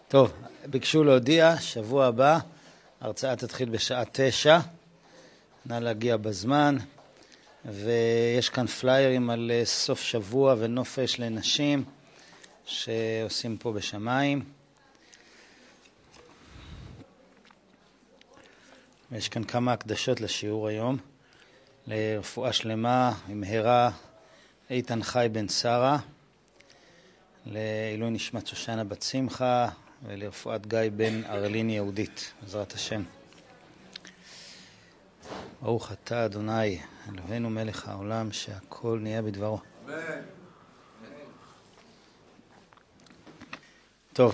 טוב, ביקשו להודיע, שבוע הבא, ההרצאה תתחיל בשעה 9, נא להגיע בזמן, ויש כאן פליירים על סוף שבוע ונופש לנשים שעושים פה בשמיים. יש כאן כמה הקדשות לשיעור היום, לרפואה שלמה במהרה איתן חי בן שרה, לעילוי נשמת שושנה בת שמחה, ולרפואת גיא בן ארלין יהודית, בעזרת השם. ברוך אתה אדוני, אלוהינו מלך העולם, שהכל נהיה בדברו. אמן. טוב.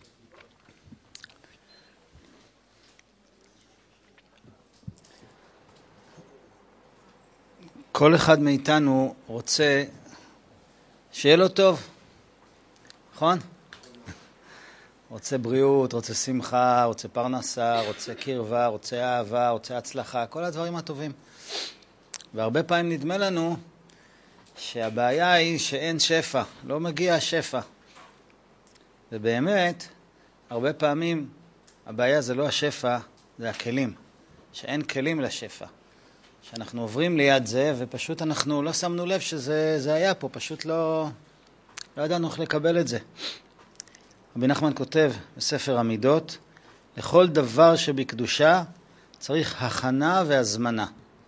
כל אחד מאיתנו רוצה שיהיה לו טוב, נכון? רוצה בריאות, רוצה שמחה, רוצה פרנסה, רוצה קרבה, רוצה אהבה, רוצה הצלחה, כל הדברים הטובים. והרבה פעמים נדמה לנו שהבעיה היא שאין שפע, לא מגיע השפע. ובאמת, הרבה פעמים הבעיה זה לא השפע, זה הכלים. שאין כלים לשפע. שאנחנו עוברים ליד זה ופשוט אנחנו לא שמנו לב שזה היה פה, פשוט לא ידענו איך לקבל את זה. רבי נחמן כותב בספר המידות, לכל דבר שבקדושה צריך הכנה והזמנה.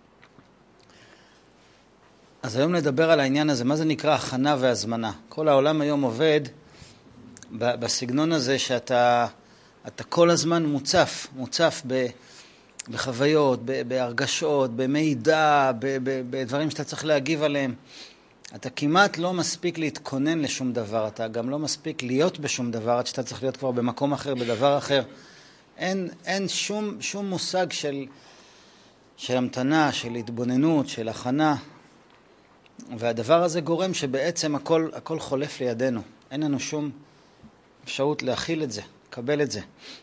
אז היום נדבר על העניין הזה, מה זה נקרא הכנה והזמנה? כל העולם היום עובד בסגנון הזה שאתה כל הזמן מוצף בחוויות, בהרגשות, במידע, בדברים שאתה צריך להגיב עליהם. אתה כמעט לא מספיק להתכונן לשום דבר, אתה גם לא מספיק להיות בשום דבר, עד שאתה צריך להיות כבר במקום אחר, בדבר אחר. אין שום מושג של המתנה, של התבוננות, של הכנה. והדבר הזה גורם שבעצם הכל חולף לידינו. אין לנו שום אפשרות להכיל את זה, לקבל את זה.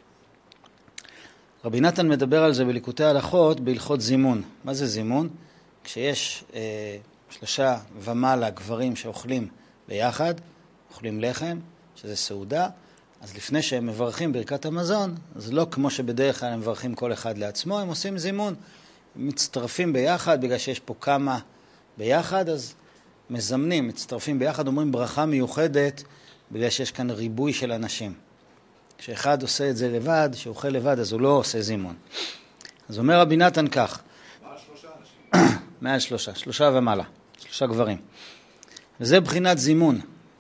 רבי נתן מדבר על זה בליקוטי הלכות, בהלכות זימון. מה זה זימון? כשיש 3 ומעלה גברים שאוכלים ביחד, אוכלים לחם, שזה סעודה, אז לפני שהם מברכים ברכת המזון, אז לא כמו שבדרך כלל הם מברכים כל אחד לעצמו, הם עושים זימון. הם מצטרפים ביחד, בגלל שיש פה כמה ביחד, אז מזמנים, מצטרפים ביחד, אומרים ברכה מיוחדת, בגלל שיש כאן ריבוי של אנשים. כשאחד עושה את זה לבד, שאוכל לבד, אז הוא לא עושה זימון. אז אומר רבי נתן כך. מעל 3 אנשים. מעל 3 ומעלה. 3 גברים. וזה בחינת זימון.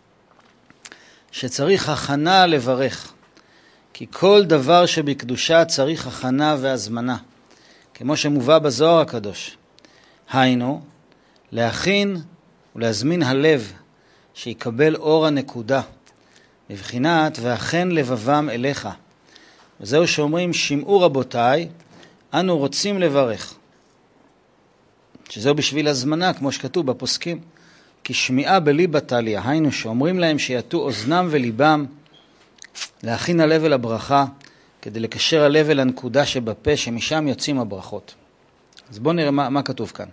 שצריך הכנה לברך. כי כל דבר שבקדושה צריך הכנה והזמנה. כמו שמובא בזוהר הקדוש. היינו, להכין ולהזמין הלב, שיקבל אור הנקודה. בבחינת ואכן לבבם אליך. וזהו שאומרים, שמעו רבותיי, אנו רוצים לברך. שזהו בשביל הזמנה, כמו שכתוב בפוסקים. כי שמיעה בליבא תליא, היינו שאומרים להם שיתו אוזנם וליבם, להכין הלב אל הברכה, כדי לקשר הלב אל הנקודה שבפה, שמשם יוצאים הברכות. אז בואו נראה מה כתוב כאן.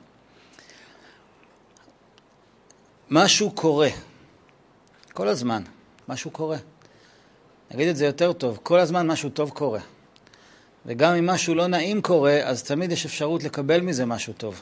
משהו קורה. כל הזמן. משהו קורה. נגיד את זה יותר טוב. כל הזמן משהו טוב קורה. וגם אם משהו לא נעים קורה, אז תמיד יש אפשרות לקבל מזה משהו טוב.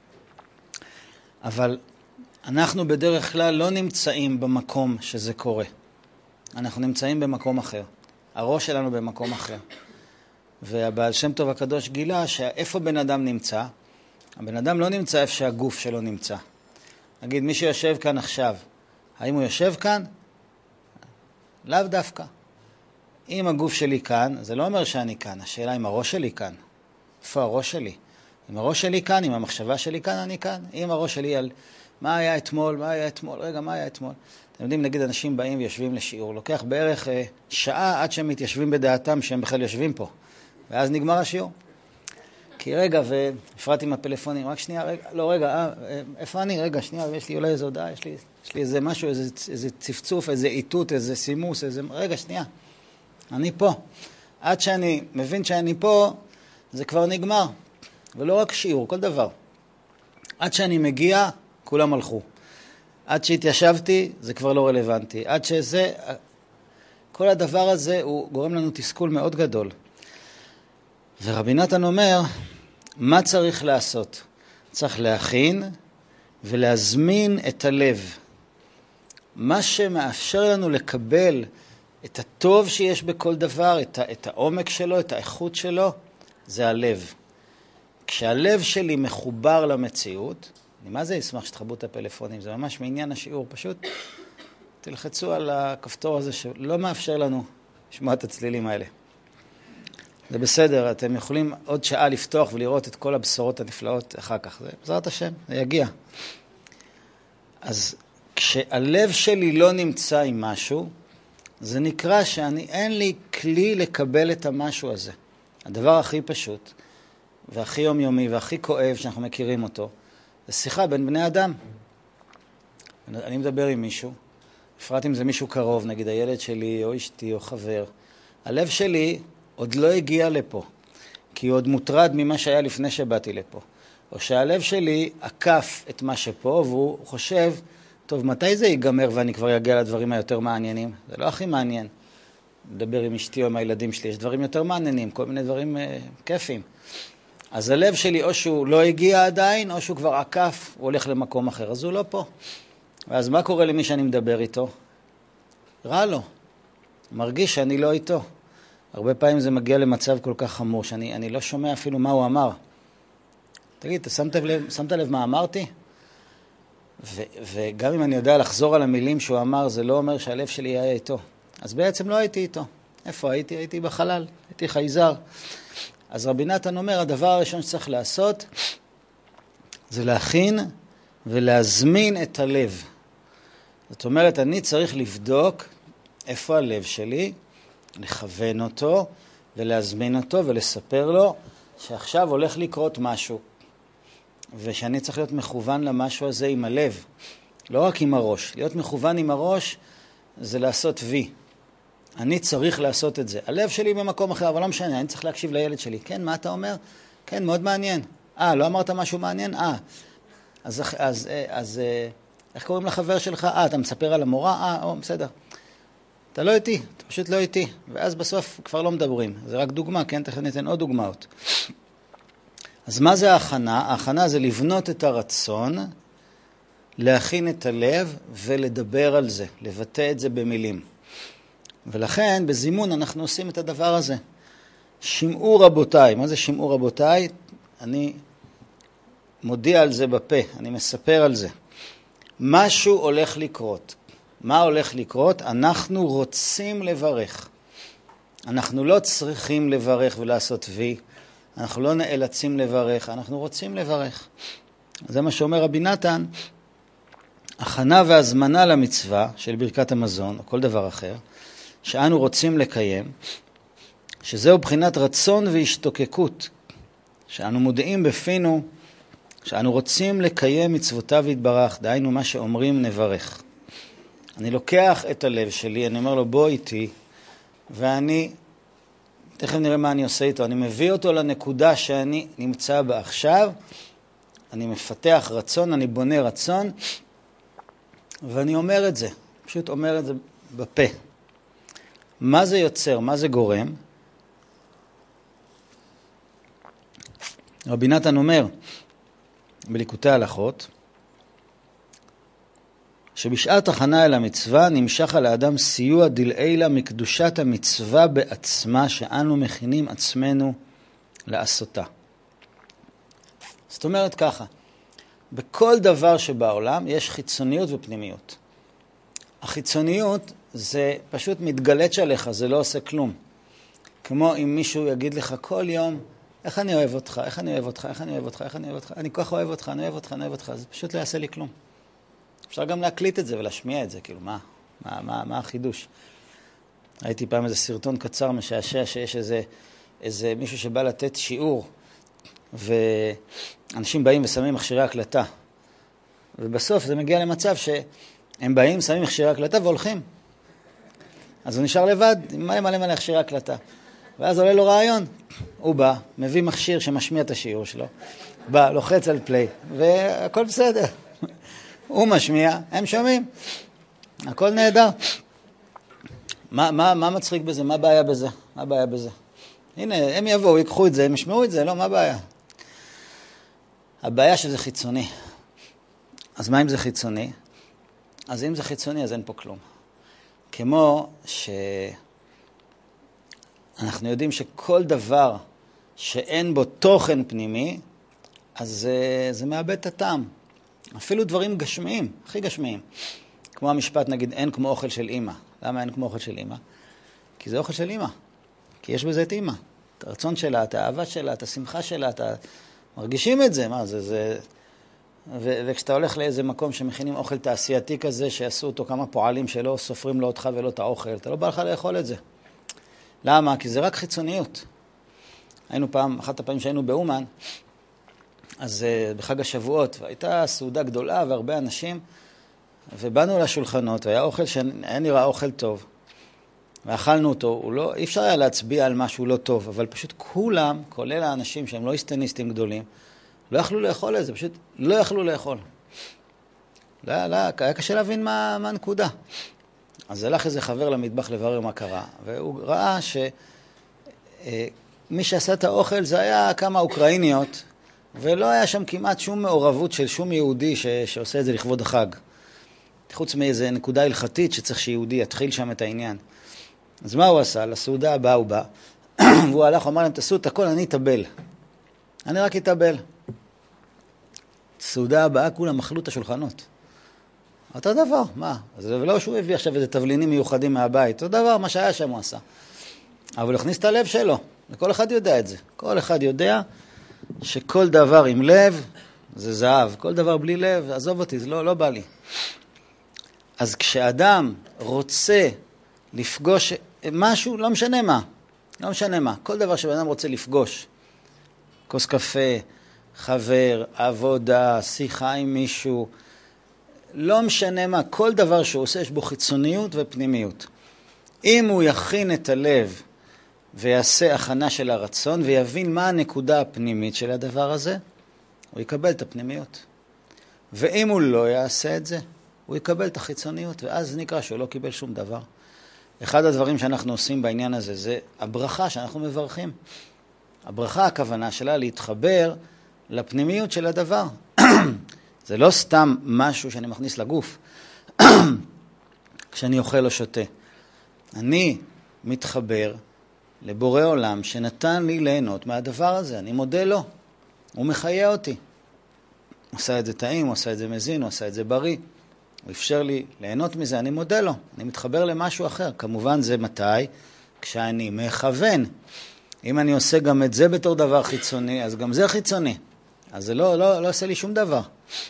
אבל אנחנו בדרך כלל לא נמצאים במקום שזה קורה. אנחנו נמצאים במקום אחר. הראש שלנו במקום אחר. והבעל שם טוב הקדוש גילה שאיפה בן אדם נמצא? הבן אדם לא נמצא איפה שהגוף שלו נמצא. נגיד, מי שיושב כאן עכשיו, האם הוא יושב כאן? לאו דווקא. אם הגוף שלי כאן, זה לא אומר שאני כאן. השאלה אם הראש שלי כאן. איפה הראש שלי? אם הראש שלי כאן, אם המחשבה שלי כאן, אני כאן. אם הראש שלי על מה היה אתמול, רגע, מה היה אתמול? אתם יודעים, נגיד, אנשים באים ויושבים לשיעור. לוקח בערך שעה עד שהם מתיישבים בדעתם שהם בכלל יושבים פה. ואז נגמר השיעור. כי רגע, והפרעתי עם הפלאפונים, רק שנייה, רגע, לא רגע, איפה אני? רגע, שנייה, יש לי אולי איזו הודעה, יש לי איזה משהו, איזה צפצוף, איזה איתות, איזה סימוס, רגע, שנייה, אני פה. עד שאני מבין שאני פה, זה כבר נגמר. ולא רק שיעור, כל דבר. עד שאני מגיע, כולם הלכו. עד שהתיישבתי, זה כבר לא רלוונטי. עד שזה, כל הדבר הזה הוא גורם לנו תסכול מאוד גדול. ורבי נתן אומר, מה צריך לעשות? צריך להכין ולהזמין את הלב. מה שמאפשר לנו לקבל את הטוב שיש בכל דבר, את העומק שלו, את האיכות שלו, זה הלב. כשהלב שלי מחובר למציאות, אני מה זה אשמח שתחברו את הפלאפונים, זה ממש מעניין השיעור, פשוט תלחצו על הכפתור הזה שלא מאפשר לנו לשמוע את הצלילים האלה. זה בסדר, אתם יכולים עוד שעה לפתוח ולראות את כל הבשורות הנפלאות אחר כך. זה בעזרת השם, זה יגיע. אז כשהלב שלי לא נמצא עם משהו, זה נקרא אין לי כלי לקבל את המשהו הזה. הדבר הכי פשוט, והכי יומיומי, והכי כואב שאנחנו מכירים אותו, זה שיחה בין בני אדם. אני מדבר עם מישהו, בפרט אם זה מישהו קרוב, נגיד הילד שלי, או אשתי, או חבר. הלב שלי עוד לא הגיע לפה, כי הוא עוד מוטרד ממה שהיה לפני שבאתי לפה. או שהלב שלי עקף את מה שפה, והוא חושב, טוב, מתי זה ייגמר ואני כבר אגיע לדברים היותר מעניינים? זה לא הכי מעניין. לדבר עם אשתי או עם הילדים שלי, יש דברים יותר מעניינים, כל מיני דברים כיפים. אז הלב שלי או שהוא לא הגיע עדיין, או שהוא כבר עקף, הוא הולך למקום אחר, אז הוא לא פה. ואז מה קורה למי שאני מדבר איתו? רע לו. מרגיש שאני לא איתו. הרבה פעמים זה מגיע למצב כל כך חמור, שאני לא שומע אפילו מה הוא אמר. תגיד, אתה שמת לב מה אמרתי? וגם אם אני יודע לחזור על המילים שהוא אמר, זה לא אומר שהלב שלי היה איתו. אז בעצם לא הייתי איתו. איפה הייתי? הייתי בחלל, הייתי חייזר. אז רבי נתן אומר, הדבר הראשון שצריך לעשות, זה להכין ולהזמין את הלב. זאת אומרת, אני צריך לבדוק איפה הלב שלי, לכוון אותו ולהזמין אותו ולספר לו שעכשיו הולך לקרות משהו. ושאני צריך להיות מכוון למשהו הזה עם הלב, לא רק עם הראש. להיות מכוון עם הראש זה לעשות וי. אני צריך לעשות את זה. הלב שלי במקום אחר, אבל לא משנה, אני צריך להקשיב לילד שלי. כן, מה אתה אומר? כן, מאוד מעניין. לא אמרת משהו מעניין? אז איך קוראים לחבר שלך? אתה מספר על המורה? בסדר. אתה לא איתי, אתה פשוט לא איתי. ואז בסוף כבר לא מדברים. זה רק דוגמה, כן? תכף ניתן עוד דוגמאות. אז מה זה ההכנה? ההכנה זה לבנות את הרצון, להכין את הלב ולדבר על זה, לבטא את זה במילים. ולכן בזימון אנחנו עושים את הדבר הזה. שמעו רבותיי. מה זה שמעו רבותיי? אני מודיע על זה בפה, אני מספר על זה. משהו הולך לקרות. מה הולך לקרות? אנחנו רוצים לברך. אנחנו לא צריכים לברך ולעשות וי. אנחנו לא נאלצים לברך, אנחנו רוצים לברך. זה מה שאומר רבי נתן, הכנה והזמנה למצווה של ברכת המזון, או כל דבר אחר, שאנו רוצים לקיים, שזהו בחינת רצון והשתוקקות, שאנו מודעים בפינו, שאנו רוצים לקיים מצוותיו יתברך, דהיינו מה שאומרים נברך. אני לוקח את הלב שלי, אני אומר לו בוא איתי, ואני תכף נראה מה אני עושה איתו. אני מביא אותו לנקודה שאני נמצא בה עכשיו, אני מפתח רצון, אני בונה רצון, ואני אומר את זה, פשוט אומר את זה בפה. מה זה יוצר? מה זה גורם? רבי נתן אומר בליקוטי הלכות, שבשעת הכנה אל המצווה נמשך על האדם סיוע דלעילה מקדושת המצווה בעצמה שאנו מכינים עצמנו לעשותה. זאת אומרת ככה, בכל דבר שבעולם יש חיצוניות ופנימיות. החיצוניות זה פשוט מתגלץ עליך, זה לא עושה כלום. כמו אם מישהו יגיד לך כל יום, איך אני אוהב אותך, איך אני אוהב אותך, איך אני אוהב אותך, איך אני אוהב אותך, אני כל כך אוהב אותך, אני אוהב אותך, אני אוהב אותך, זה פשוט לא יעשה לי כלום. אפשר גם להקליט את זה ולהשמיע את זה, כאילו, מה החידוש? ראיתי פעם איזה סרטון קצר משעשע שיש איזה מישהו שבא לתת שיעור, ואנשים באים ושמים מכשירי הקלטה. ובסוף זה מגיע למצב שהם באים, שמים מכשירי הקלטה והולכים. אז הוא נשאר לבד, עם מלא מכשירי הקלטה. ואז עולה לו רעיון. הוא בא, מביא מכשיר שמשמיע את השיעור שלו, בא, לוחץ על פליי, והכל בסדר. הוא משמיע, הם שומעים. הכל נהדר. מה מצחיק בזה? מה הבעיה בזה? מה הבעיה בזה? הנה, הם יבואו, ייקחו את זה, הם ישמעו את זה, לא, מה הבעיה? הבעיה שזה חיצוני. אז מה אם זה חיצוני? אז אם זה חיצוני, אז אין פה כלום. כמו שאנחנו יודעים שכל דבר שאין בו תוכן פנימי, אז זה מאבד את הטעם. אפילו דברים גשמיים, הכי גשמיים. כמו המשפט, נגיד, אין כמו אוכל של אמא. למה אין כמו אוכל של אמא? כי זה אוכל של אמא. כי יש בזה את אמא. את הרצון שלה, את האהבה שלה, את השמחה שלה, מרגישים את זה. מה זה? וכשאתה הולך לאיזה מקום שמכינים אוכל תעשייתי כזה, שעשו אותו כמה פועלים שלא סופרים לו אותך ולא את האוכל, אתה לא בא לך לאכול את זה. למה? כי זה רק חיצוניות. היינו אחת הפעמים שהיינו באומן, אז בחג השבועות, והייתה סעודה גדולה והרבה אנשים, ובאנו לשולחנות, והיה אוכל שהיה נראה אוכל טוב, ואכלנו אותו, אי אפשר היה להצביע על משהו לא טוב, אבל פשוט כולם, כולל האנשים שהם לא היסטניסטים גדולים, לא יכלו לאכול את זה, פשוט לא יכלו לאכול. היה קשה להבין מה הנקודה. אז הלך איזה חבר למטבח לברר מה קרה, והוא ראה שמי שעשה את האוכל זה היה כמה אוקראיניות, ולא היה שם כמעט שום מעורבות של שום יהודי שעושה את זה לכבוד החג. חוץ מאיזה נקודה הלכתית שצריך שיהודי יתחיל שם את העניין. אז מה הוא עשה? לסעודה הבאה הוא בא, והוא הלך, הוא אמר להם, תעשו את הכל, אני אטבל. אני רק אטבל. סעודה הבאה כולם אכלו את השולחנות. אותו דבר, מה? אז לא שהוא הביא עכשיו איזה תבלינים מיוחדים מהבית, אותו דבר, מה שהיה שם הוא עשה. אבל הוא הכניס את הלב שלו, וכל אחד יודע את זה. כל אחד יודע שכל דבר עם לב זה זהב, כל דבר בלי לב, עזוב אותי, זה לא בא לי. אז כשאדם רוצה לפגוש משהו, לא משנה מה, כל דבר שבאדם רוצה לפגוש, כוס קפה, חבר, עבודה, שיחה עם מישהו, לא משנה מה, כל דבר שהוא עושה יש בו חיצוניות ופנימיות. אם הוא יכין את הלב ויעשה הכנה של הרצון ויבין מה הנקודה הפנימית של הדבר הזה, הוא יקבל את הפנימיות. ואם הוא לא יעשה את זה, הוא יקבל את החיצוניות, ואז נקרא שהוא לא קיבל שום דבר. אחד הדברים שאנחנו עושים בעניין הזה, זה הברכה שאנחנו מברכים. הברכה, הכוונה שלה להתחבר לפנימיות של הדבר. זה לא סתם משהו שאני מכניס לגוף, כשאני אוכל או שותה. אני מתחבר לבורא עולם שנתן לי ליהנות מהדבר הזה. אני מודה לו. הוא מחיה אותי. הוא עושה את זה טעים, הוא עושה את זה מזין, הוא עושה את זה בריא. הוא אפשר לי ליהנות מזה, אני מודה לו. אני מתחבר למשהו אחר. כמובן זה מתי? כשאני מכוון. אם אני עושה גם את זה בתור דבר חיצוני, אז גם זה חיצוני. אז זה לא עושה לי שום דבר.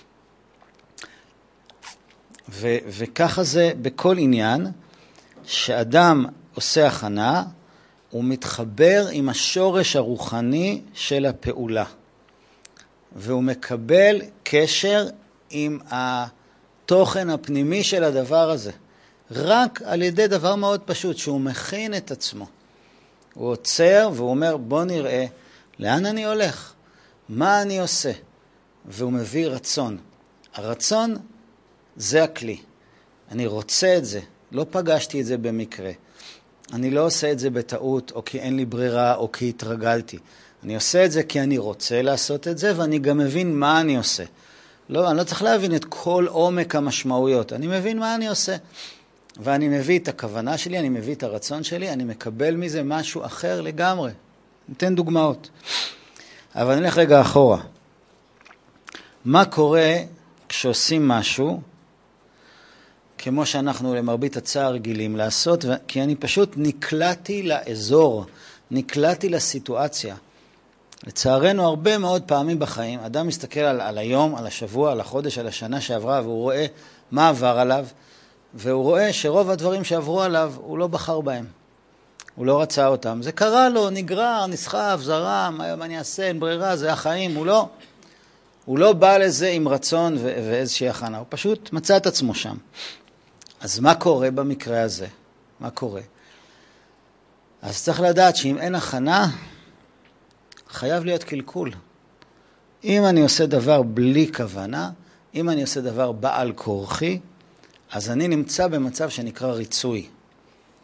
וככה זה בכל עניין, שאדם עושה הכנה, הוא מתחבר עם השורש הרוחני של הפעולה. והוא מקבל קשר עם התוכן הפנימי של הדבר הזה. רק על ידי דבר מאוד פשוט, שהוא מכין את עצמו. הוא עוצר והוא אומר, בוא נראה לאן אני הולך, מה אני עושה. והוא מביא רצון. הרצון זה הכלי. אני רוצה את זה. לא פגשתי את זה במקרה. אני לא עושה את זה בטעות, או כי אין לי ברירה, או כי התרגלתי. אני עושה את זה כי אני רוצה לעשות את זה, ואני גם מבין מה אני עושה. לא, אני לא צריך להבין את כל עומק המשמעויות. אני מבין מה אני עושה. ואני מביא את הכוונה שלי, אני מביא את הרצון שלי, אני מקבל מזה משהו אחר לגמרי. ניתן דוגמאות. אבל נלך רגע אחורה. מה קורה כשעושים משהו, כמו שאנחנו למרבית הצער רגילים לעשות, כי אני פשוט נקלעתי לאזור, נקלעתי לסיטואציה. לצערנו הרבה מאוד פעמים בחיים, אדם מסתכל על היום, על השבוע, על החודש, על השנה שעברה, והוא רואה מה עבר עליו, והוא רואה שרוב הדברים שעברו עליו, הוא לא בחר בהם. הוא לא רצה אותם. זה קרה לו, נגרר, נסחף, זרם, מה אני אעשה, אין ברירה, זה החיים. הוא לא בא לזה עם רצון ואיזושהי הכנה. הוא פשוט מצא את עצמו שם. אז מה קורה במקרה הזה? מה קורה? אז צריך לדעת שאם אין הכנה, חייב להיות קלקול. אם אני עושה דבר בלי כוונה, אם אני עושה דבר בעל כורחי, אז אני נמצא במצב שנקרא ריצוי.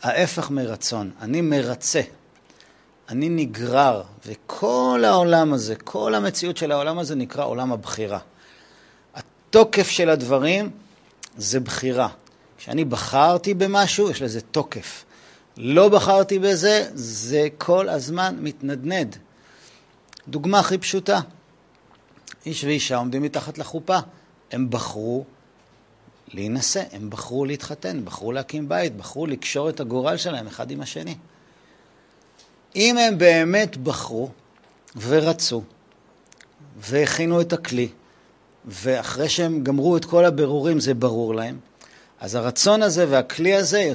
ההפך מרצון. אני מרצה. אני נגרר, וכל העולם הזה, כל המציאות של העולם הזה נקרא עולם הבחירה. התוקף של הדברים זה בחירה. כשאני בחרתי במשהו, יש לזה תוקף. לא בחרתי בזה, זה כל הזמן מתנדנד. דוגמה הכי פשוטה. איש ואישה עומדים מתחת לחופה. הם בחרו להינשא, הם בחרו להתחתן, בחרו להקים בית, בחרו לקשור את הגורל שלהם אחד עם השני. אם הם באמת בחרו ורצו והכינו את הכלי, ואחרי שהם גמרו את כל הבירורים זה ברור להם, אז הרצון הזה והכלי הזה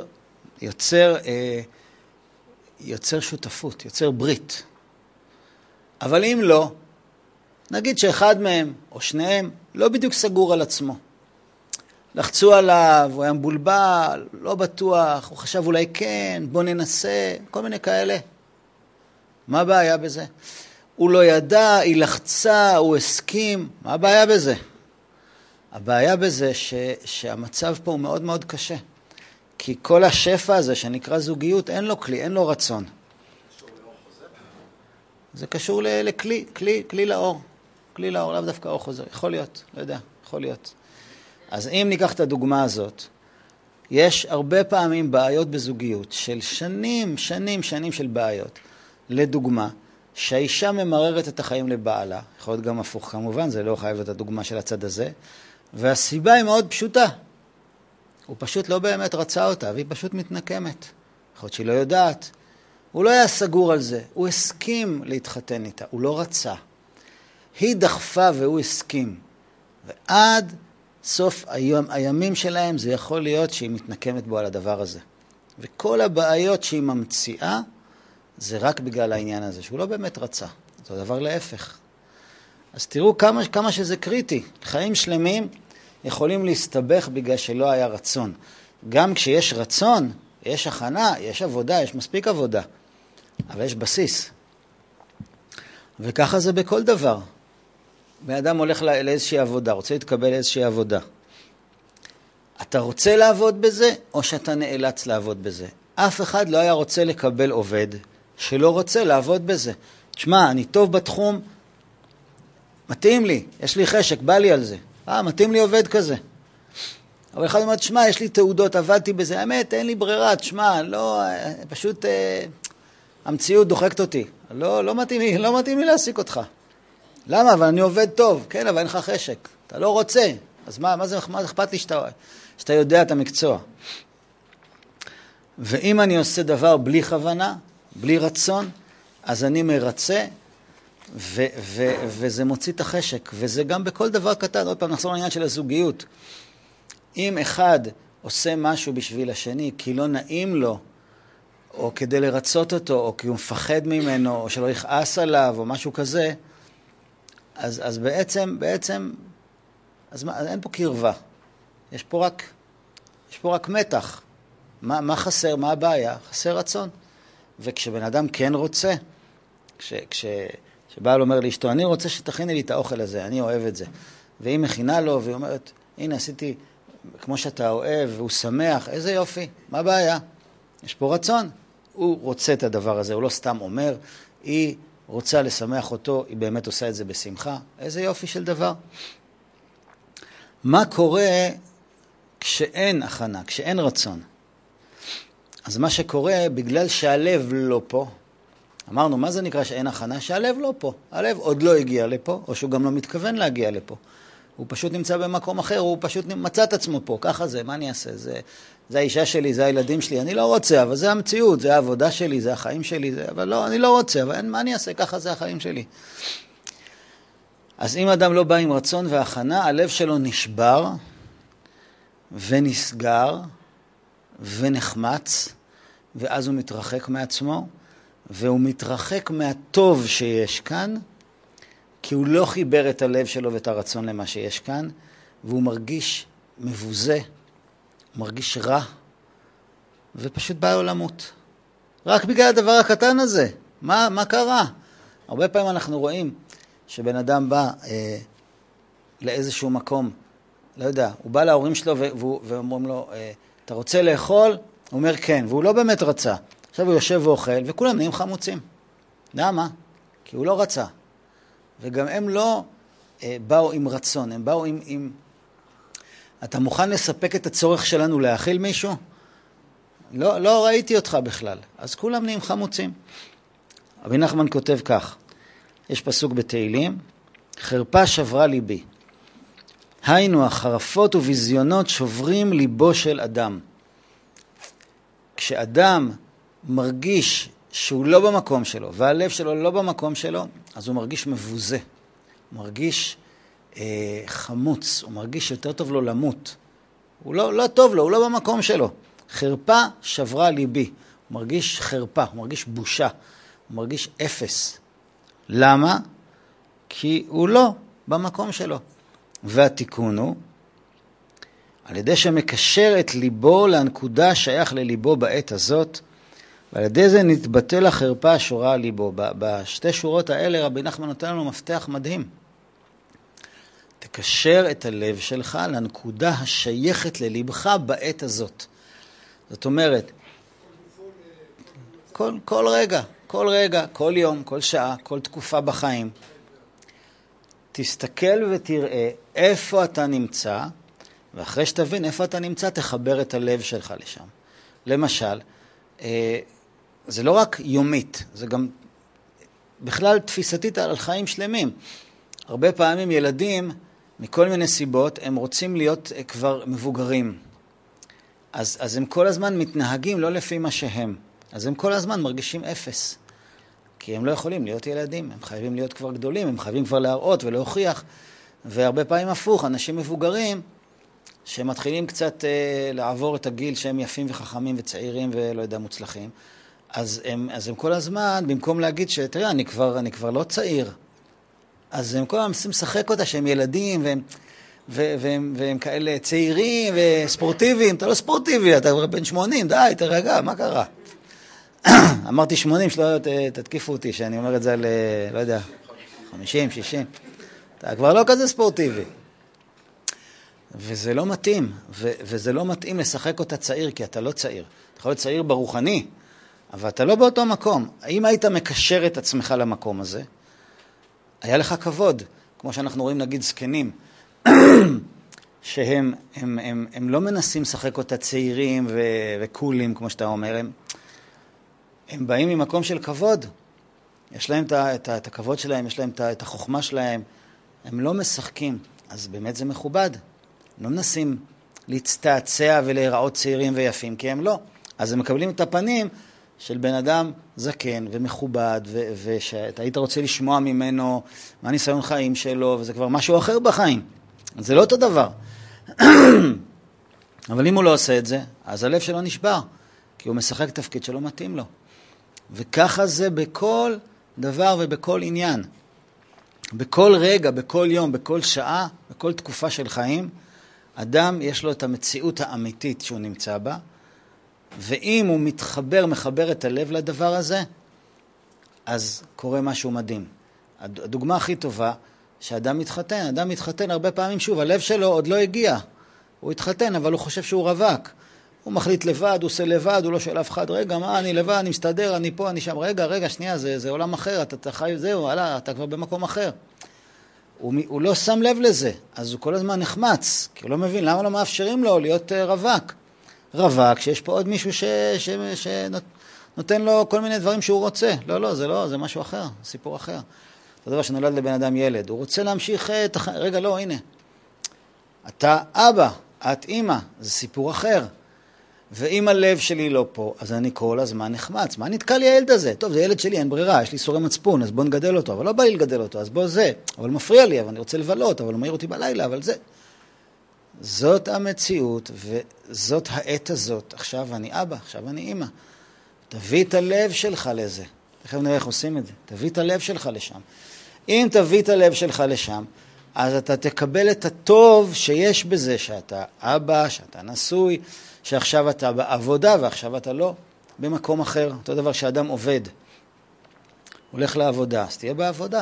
יוצר שותפות, יוצר ברית. אבל אם לא, נגיד שאחד מהם או שניהם לא בדיוק סגור על עצמו. לחצו עליו, הוא היה מבולבל, לא בטוח, הוא חשב אולי כן, בוא ננסה, כל מיני כאלה. מה הבעיה בזה? הוא לא ידע, היא לחצה, הוא הסכים, מה הבעיה בזה? הבעיה בזה שהמצב פה הוא מאוד מאוד קשה. כי כל השפע הזה שנקרא זוגיות, אין לו כלי, אין לו רצון. זה קשור לכלי, כלי לאור. כלי לאור, לאו דווקא אור חוזר. יכול להיות, לא יודע, יכול להיות. אז אם ניקח את הדוגמה הזאת, יש הרבה פעמים בעיות בזוגיות של שנים של בעיות. לדוגמה, שהאישה ממררת את החיים לבעלה, יכול להיות גם הפוך כמובן, זה לא חייב את הדוגמה של הצד הזה, והסיבה היא מאוד פשוטה. הוא פשוט לא באמת רצה אותה, והיא פשוט מתנקמת. יכול להיות שהיא לא יודעת. הוא לא היה סגור על זה, הוא הסכים להתחתן איתה, הוא לא רצה. היא דחפה והוא הסכים. ועד סוף הימים שלהם זה יכול להיות שהיא מתנקמת בו על הדבר הזה. וכל הבעיות שהיא ממציאה זה רק בגלל העניין הזה, שהוא לא באמת רצה. זה דבר להפך. אז תראו כמה שזה קריטי. חיים שלמים יכולים להסתבך בגלל שלא היה רצון. גם כשיש רצון, יש הכנה, יש עבודה, יש מספיק עבודה. אבל יש בסיס. וככה זה בכל דבר. באדם הולך לאיזושהי עבודה, רוצה להתקבל לאיזושהי עבודה. אתה רוצה לעבוד בזה, או שאתה נאלץ לעבוד בזה? אף אחד לא היה רוצה לקבל עובד שלא רוצה לעבוד בזה. תשמע, אני טוב בתחום, מתאים לי, יש לי חשק, בא לי על זה. מתאים לי עובד כזה. אבל אחד אומר, תשמע, יש לי תעודות, עבדתי בזה. האמת, אין לי ברירה, תשמע, לא, פשוט המציאות דוחקת אותי. לא מתאים לי להעסיק אותך. למה? אבל אני עובד טוב. כן, אבל אין לך חשק. אתה לא רוצה. אז מה זה אכפת לי שאתה יודע את המקצוע? ואם אני עושה דבר בלי כוונה, בלי רצון, אז אני מרצה, וזה מוציא את החשק. וזה גם בכל דבר קטן. עוד פעם נחזור לעניין של הזוגיות. אם אחד עושה משהו בשביל השני, כי לא נעים לו, או כדי לרצות אותו, או כי הוא מפחד ממנו, או שלא יכעס עליו, או משהו כזה, אז בעצם אין פה קרבה. יש פה רק מתח. מה חסר? מה הבעיה? חסר רצון. וכשבן אדם כן רוצה, כשבעל אומר לאשתו, אני רוצה שתכיני לי את האוכל הזה, אני אוהב את זה. והיא מכינה לו, והיא אומרת, הנה עשיתי כמו שאתה אוהב, והוא שמח, איזה יופי, מה הבעיה? יש פה רצון. הוא רוצה את הדבר הזה, הוא לא סתם אומר, היא רוצה לשמח אותו, היא באמת עושה את זה בשמחה. איזה יופי של דבר. מה קורה כשאין הכנה, כשאין רצון? אז מה שקורה, בגלל שהלב לא פה, אמרנו, מה זה נקרא שאין הכנה? שהלב לא פה. הלב עוד לא הגיע לפה, או שהוא גם לא מתכוון להגיע לפה. הוא פשוט נמצא במקום אחר, הוא פשוט מצא את עצמו פה. ככה זה, מה אני אעשה? זה האישה שלי, זה הילדים שלי. אני לא רוצה, אבל זה המציאות, זה העבודה שלי, זה החיים שלי. אבל לא, אני לא רוצה, אבל מה אני אעשה? ככה זה החיים שלי. אז אם אדם לא בא עם רצון והכנה, הלב שלו נשבר ונסגר ונחמץ, ואז הוא מתרחק מעצמו, והוא מתרחק מהטוב שיש כאן, כי הוא לא חיבר את הלב שלו ואת הרצון למה שיש כאן, והוא מרגיש מבוזה, הוא מרגיש רע, ופשוט בא לו למות. רק בגלל הדבר הקטן הזה. מה קרה? הרבה פעמים אנחנו רואים שבן אדם בא לאיזשהו מקום, לא יודע, הוא בא להורים שלו ואומרים לו, אתה רוצה לאכול? הוא אומר כן, והוא לא באמת רצה. עכשיו הוא יושב ואוכל, וכולם נהיים חמוצים. למה? כי הוא לא רצה. וגם הם לא באו עם רצון, הם באו עם... אתה מוכן לספק את הצורך שלנו להאכיל מישהו? לא ראיתי אותך בכלל. אז כולם נהיים חמוצים. רבי נחמן כותב כך, יש פסוק בתהילים, חרפה שברה ליבי. היינו, החרפות וביזיונות שוברים ליבו של אדם. כשאדם מרגיש שהוא לא במקום שלו, והלב שלו לא במקום שלו, אז הוא מרגיש מבוזה. הוא מרגיש חמוץ, הוא מרגיש יותר טוב לו למות. הוא לא טוב לו, הוא לא במקום שלו. חרפה שברה ליבי. הוא מרגיש חרפה, הוא מרגיש בושה, הוא מרגיש אפס. למה? כי הוא לא במקום שלו. והתיקון הוא, על ידי שמקשר את ליבו לנקודה שייך לליבו בעת הזאת, ועל ידי זה נתבטל החרפה השורה על ליבו. בשתי שורות האלה רבי נחמן נותן לנו מפתח מדהים. תקשר את הלב שלך לנקודה השייכת ללבך בעת הזאת. זאת אומרת, כל רגע, כל יום, כל שעה, כל תקופה בחיים, תסתכל ותראה איפה אתה נמצא, ואחרי שתבין איפה אתה נמצא, תחבר את הלב שלך לשם. למשל, זה לא רק יומית, זה גם בכלל תפיסתית על חיים שלמים. הרבה פעמים ילדים, מכל מיני סיבות, הם רוצים להיות כבר מבוגרים. אז הם כל הזמן מתנהגים לא לפי מה שהם. אז הם כל הזמן מרגישים אפס. כי הם לא יכולים להיות ילדים, הם חייבים להיות כבר גדולים, הם חייבים כבר להראות ולהוכיח. והרבה פעמים הפוך, אנשים מבוגרים, שמתחילים קצת לעבור את הגיל שהם יפים וחכמים וצעירים ולא יודע מוצלחים, אז הם כל הזמן, במקום להגיד שתראה, אני כבר לא צעיר, אז הם כל הזמן מנסים לשחק אותה שהם ילדים והם כאלה צעירים וספורטיביים. אתה לא ספורטיבי, אתה בן 80, די, תרגע, מה קרה? אמרתי 80, שלא תתקיפו אותי, שאני אומר את זה על, לא יודע, 50, 60. אתה כבר לא כזה ספורטיבי. וזה לא מתאים, וזה לא מתאים לשחק אותה צעיר, כי אתה לא צעיר. אתה יכול להיות צעיר ברוחני, אבל אתה לא באותו מקום. אם היית מקשר את עצמך למקום הזה, היה לך כבוד, כמו שאנחנו רואים נגיד זקנים, שהם הם לא מנסים לשחק אותה צעירים וקולים, כמו שאתה אומר, הם באים ממקום של כבוד. יש להם את הכבוד שלהם, יש להם את החוכמה שלהם, הם לא משחקים, אז באמת זה מכובד. הם לא מנסים להצטעצע ולהיראות צעירים ויפים, כי הם לא. אז הם מקבלים את הפנים של בן אדם זקן ומכובד, ושאתה היית רוצה לשמוע ממנו מה ניסיון חיים שלו, וזה כבר משהו אחר בחיים. זה לא אותו דבר. אבל אם הוא לא עושה את זה, אז הלב שלו נשבר, כי הוא משחק תפקיד שלא מתאים לו. וככה זה בכל דבר ובכל עניין. בכל רגע, בכל יום, בכל שעה, בכל תקופה של חיים, אדם יש לו את המציאות האמיתית שהוא נמצא בה, ואם הוא מחבר את הלב לדבר הזה, אז קורה משהו מדהים. הדוגמה הכי טובה, שאדם מתחתן הרבה פעמים, שוב, הלב שלו עוד לא הגיע. הוא התחתן, אבל הוא חושב שהוא רווק. הוא מחליט לבד, הוא עושה לבד, הוא לא שואל אף אחד, רגע, מה, אני לבד, אני מסתדר, אני פה, אני שם, רגע, שנייה, זה עולם אחר, אתה חי, זהו, אתה כבר במקום אחר. הוא לא שם לב לזה, אז הוא כל הזמן נחמץ, כי הוא לא מבין למה לא מאפשרים לו להיות רווק. רווק, שיש פה עוד מישהו שנותן לו כל מיני דברים שהוא רוצה. לא, זה משהו אחר, סיפור אחר. זה דבר שנולד לבן אדם ילד, הוא רוצה להמשיך רגע, לא, הנה. אתה אבא, את אמא, זה סיפור אחר. ואם הלב שלי לא פה, אז אני כל הזמן נחמץ. מה נתקע לי הילד הזה? טוב, זה ילד שלי, אין ברירה, יש לי סורי מצפון, אז בוא נגדל אותו. אבל לא בא לי לגדל אותו, אז בוא זה. אבל מפריע לי, אבל אני רוצה לבלות, אבל הוא מעיר אותי בלילה, אבל זה. זאת המציאות, וזאת העת הזאת. עכשיו אני אבא, עכשיו אני אמא. תביא את הלב שלך לזה. תכף נראה איך עושים את זה. תביא את הלב שלך לשם. אם תביא את הלב שלך לשם, אז אתה תקבל את הטוב שיש בזה, שאתה אבא, שאתה נשוי, שעכשיו אתה בעבודה ועכשיו אתה לא במקום אחר. אותו דבר שאדם עובד, הולך לעבודה, אז תהיה בעבודה.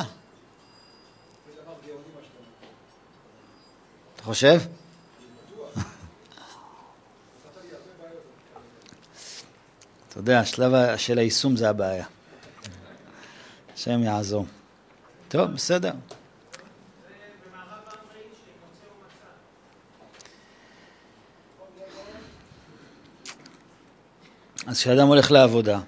אתה חושב? אתה יודע, השלב של היישום זה הבעיה. השם יעזור. טוב, בסדר. אז כשאדם הולך לעבודה,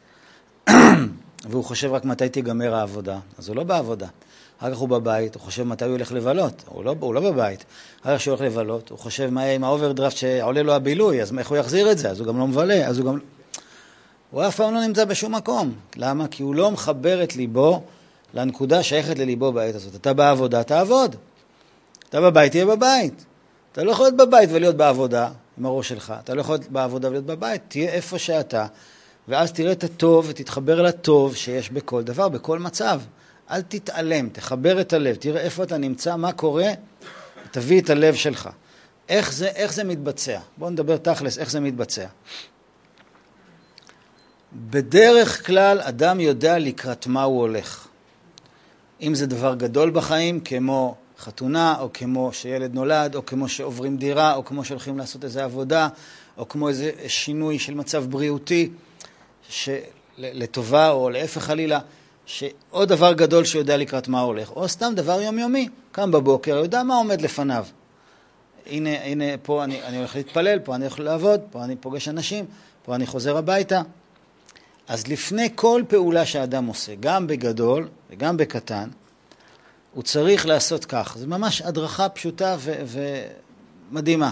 והוא חושב רק מתי תיגמר העבודה, אז הוא לא בעבודה. אחר כך הוא בבית, הוא חושב מתי הוא הולך לבלות, הוא לא בבית. אחר כך שהוא הולך לבלות, הוא חושב מה עם האוברדרפט שעולה לו הבילוי, אז איך הוא יחזיר את זה? אז הוא גם לא מבלה, הוא אף פעם לא נמצא בשום מקום. למה? כי הוא לא מחבר את ליבו לנקודה שייכת לליבו בעת הזאת. אתה בעבודה, תעבוד. אתה בבית, תהיה בבית. אתה לא יכול להיות בבית ולהיות בעבודה עם הראש שלך. אתה לא יכול להיות בעבודה ולהיות בבית. תהיה איפה שאתה, ואז תראה את הטוב ותתחבר לטוב שיש בכל דבר, בכל מצב. אל תתעלם, תחבר את הלב, תראה איפה אתה נמצא, מה קורה, תביא את הלב שלך. איך זה מתבצע? בואו נדבר תכלס, איך זה מתבצע. בדרך כלל אדם יודע לקראת מה הוא הולך. אם זה דבר גדול בחיים, כמו חתונה, או כמו שילד נולד, או כמו שעוברים דירה, או כמו שהולכים לעשות איזו עבודה, או כמו איזה שינוי של מצב בריאותי, לטובה או להפך חלילה, שעוד דבר גדול שיודע לקראת מה הולך, או סתם דבר יומיומי, קם בבוקר, יודע מה עומד לפניו. הנה פה אני הולך להתפלל, פה אני הולך לעבוד, פה אני פוגש אנשים, פה אני חוזר הביתה. אז לפני כל פעולה שהאדם עושה, גם בגדול וגם בקטן, הוא צריך לעשות כך. זה ממש הדרכה פשוטה ומדהימה.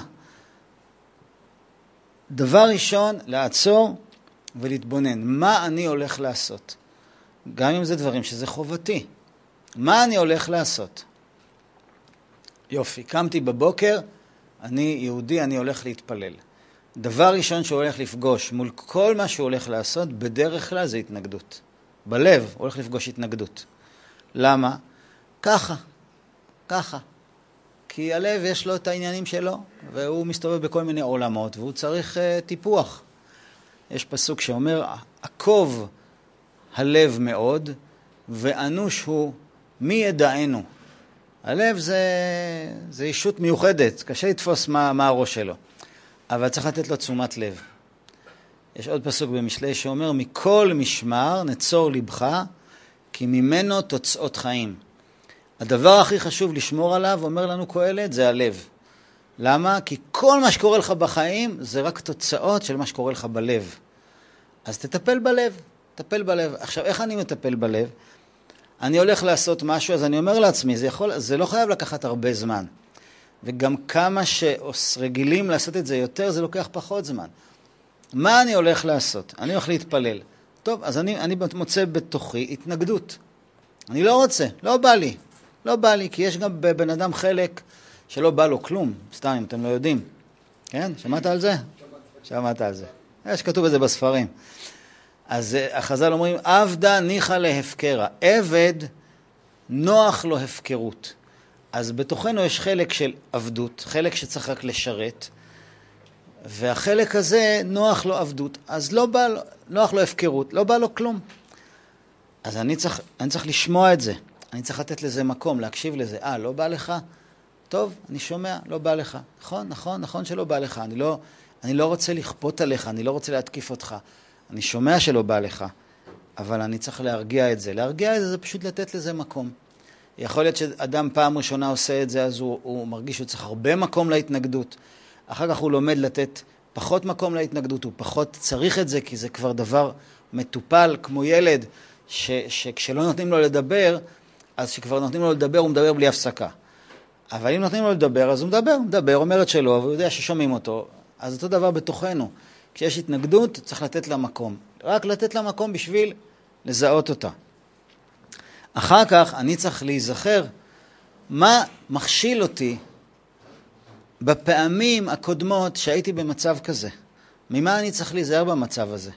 דבר ראשון, לעצור ולהתבונן. מה אני הולך לעשות? גם אם זה דברים שזה חובתי. מה אני הולך לעשות? יופי, קמתי בבוקר, אני יהודי, אני הולך להתפלל. דבר ראשון שהוא הולך לפגוש מול כל מה שהוא הולך לעשות, בדרך כלל זה התנגדות. בלב הוא הולך לפגוש התנגדות. למה? ככה. כי הלב יש לו את העניינים שלו, והוא מסתובב בכל מיני עולמות, והוא צריך טיפוח. יש פסוק שאומר, עקוב הלב מאוד, ואנוש הוא מי ידענו. הלב זה אישות מיוחדת, קשה לתפוס מה הראש שלו. אבל צריך לתת לו תשומת לב. יש עוד פסוק במשלי שאומר, מכל משמר נצור לבך, כי ממנו תוצאות חיים. הדבר הכי חשוב לשמור עליו, אומר לנו קהלת, זה הלב. למה? כי כל מה שקורה לך בחיים, זה רק תוצאות של מה שקורה לך בלב. אז תטפל בלב. עכשיו, איך אני מטפל בלב? אני הולך לעשות משהו, אז אני אומר לעצמי, זה לא חייב לקחת הרבה זמן. וגם כמה שרגילים לעשות את זה יותר, זה לוקח פחות זמן. מה אני הולך לעשות? אני הולך להתפלל. טוב, אז אני מוצא בתוכי התנגדות. אני לא רוצה, לא בא לי, כי יש גם בבן אדם חלק שלא בא לו כלום, סתם אם אתם לא יודעים. כן? שמעת על זה? שמעת על זה. יש כתוב את זה בספרים. אז החז"ל אומרים, עבדה ניחא להפקרה. עבד נוח לו הפקרות. אז בתוכנו יש חלק של עבדות, חלק שצריך רק לשרת, והחלק הזה נוח לו עבדות, אז נוח לו הפקרות, לא בא לו כלום. אז אני צריך לשמוע את זה, אני צריך לתת לזה מקום, להקשיב לזה. לא בא לך? טוב, אני שומע, לא בא לך. נכון שלא בא לך, אני לא רוצה לכפות עליך, אני לא רוצה להתקיף אותך. אני שומע שלא בא לך, אבל אני צריך להרגיע את זה. להרגיע את זה זה פשוט לתת לזה מקום. יכול להיות שאדם פעם ראשונה עושה את זה, אז הוא מרגיש שהוא צריך הרבה מקום להתנגדות. אחר כך הוא לומד לתת פחות מקום להתנגדות, הוא פחות צריך את זה, כי זה כבר דבר מטופל, כמו ילד, שכשלא נותנים לו לדבר, אז שכבר נותנים לו לדבר, הוא מדבר בלי הפסקה. אבל אם נותנים לו לדבר, אז הוא מדבר, אומר את שלו, והוא יודע ששומעים אותו. אז אותו דבר בתוכנו. כשיש התנגדות, צריך לתת לה מקום. רק לתת לה מקום בשביל לזהות אותה. אחר כך אני צריך להיזכר מה מכשיל אותי בפעמים הקודמות שהייתי במצב כזה. ממה אני צריך להיזהר במצב הזה?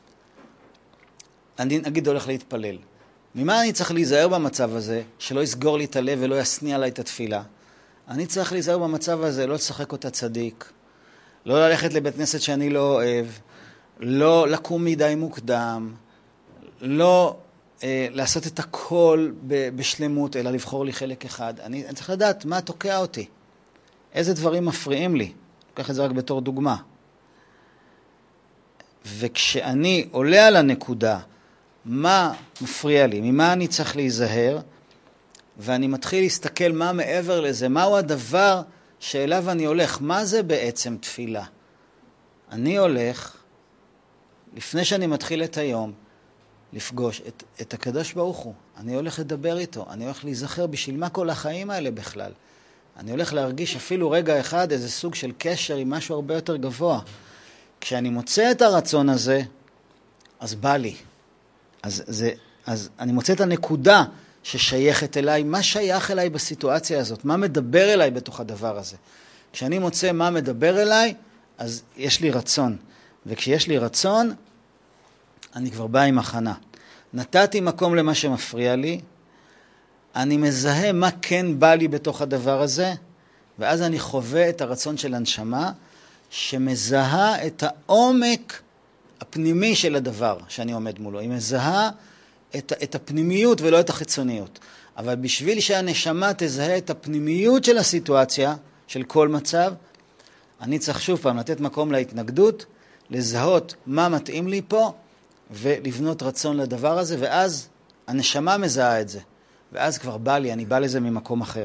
אני נגיד הולך להתפלל. ממה אני צריך להיזהר במצב הזה שלא יסגור לי את הלב ולא יסניע לי את התפילה? אני צריך להיזהר במצב הזה, לא לשחק אותה צדיק, לא ללכת לבית כנסת שאני לא אוהב, לא לקום מדי מוקדם, לא לעשות את הכל בשלמות, אלא לבחור לי חלק אחד. אני צריך לדעת מה תוקע אותי, איזה דברים מפריעים לי. לוקח את זה רק בתור דוגמה. וכשאני עולה על הנקודה, מה מפריע לי, ממה אני צריך להיזהר, ואני מתחיל להסתכל מה מעבר לזה, מהו הדבר שאליו אני הולך, מה זה בעצם תפילה. אני הולך, לפני שאני מתחיל את היום, לפגוש את הקדוש ברוך הוא. אני הולך לדבר איתו, אני הולך להיזכר בשביל מה כל החיים האלה בכלל. אני הולך להרגיש אפילו רגע אחד איזה סוג של קשר עם משהו הרבה יותר גבוה. כשאני מוצא את הרצון הזה, אז בא לי. אז אני מוצא את הנקודה ששייכת אליי, מה שייך אליי בסיטואציה הזאת, מה מדבר אליי בתוך הדבר הזה. כשאני מוצא מה מדבר אליי, אז יש לי רצון. וכשיש לי רצון, אני כבר בא עם הכנה. נתתי מקום למה שמפריע לי, אני מזהה מה כן בא לי בתוך הדבר הזה, ואז אני חווה את הרצון של הנשמה, שמזהה את העומק הפנימי של הדבר שאני עומד מולו. היא מזהה את הפנימיות ולא את החיצוניות. אבל בשביל שהנשמה תזהה את הפנימיות של הסיטואציה, של כל מצב, אני צריך שוב פעם לתת מקום להתנגדות, לזהות מה מתאים לי פה, ולבנות רצון לדבר הזה, ואז הנשמה מזהה את זה. ואז כבר בא לי, אני בא לזה ממקום אחר.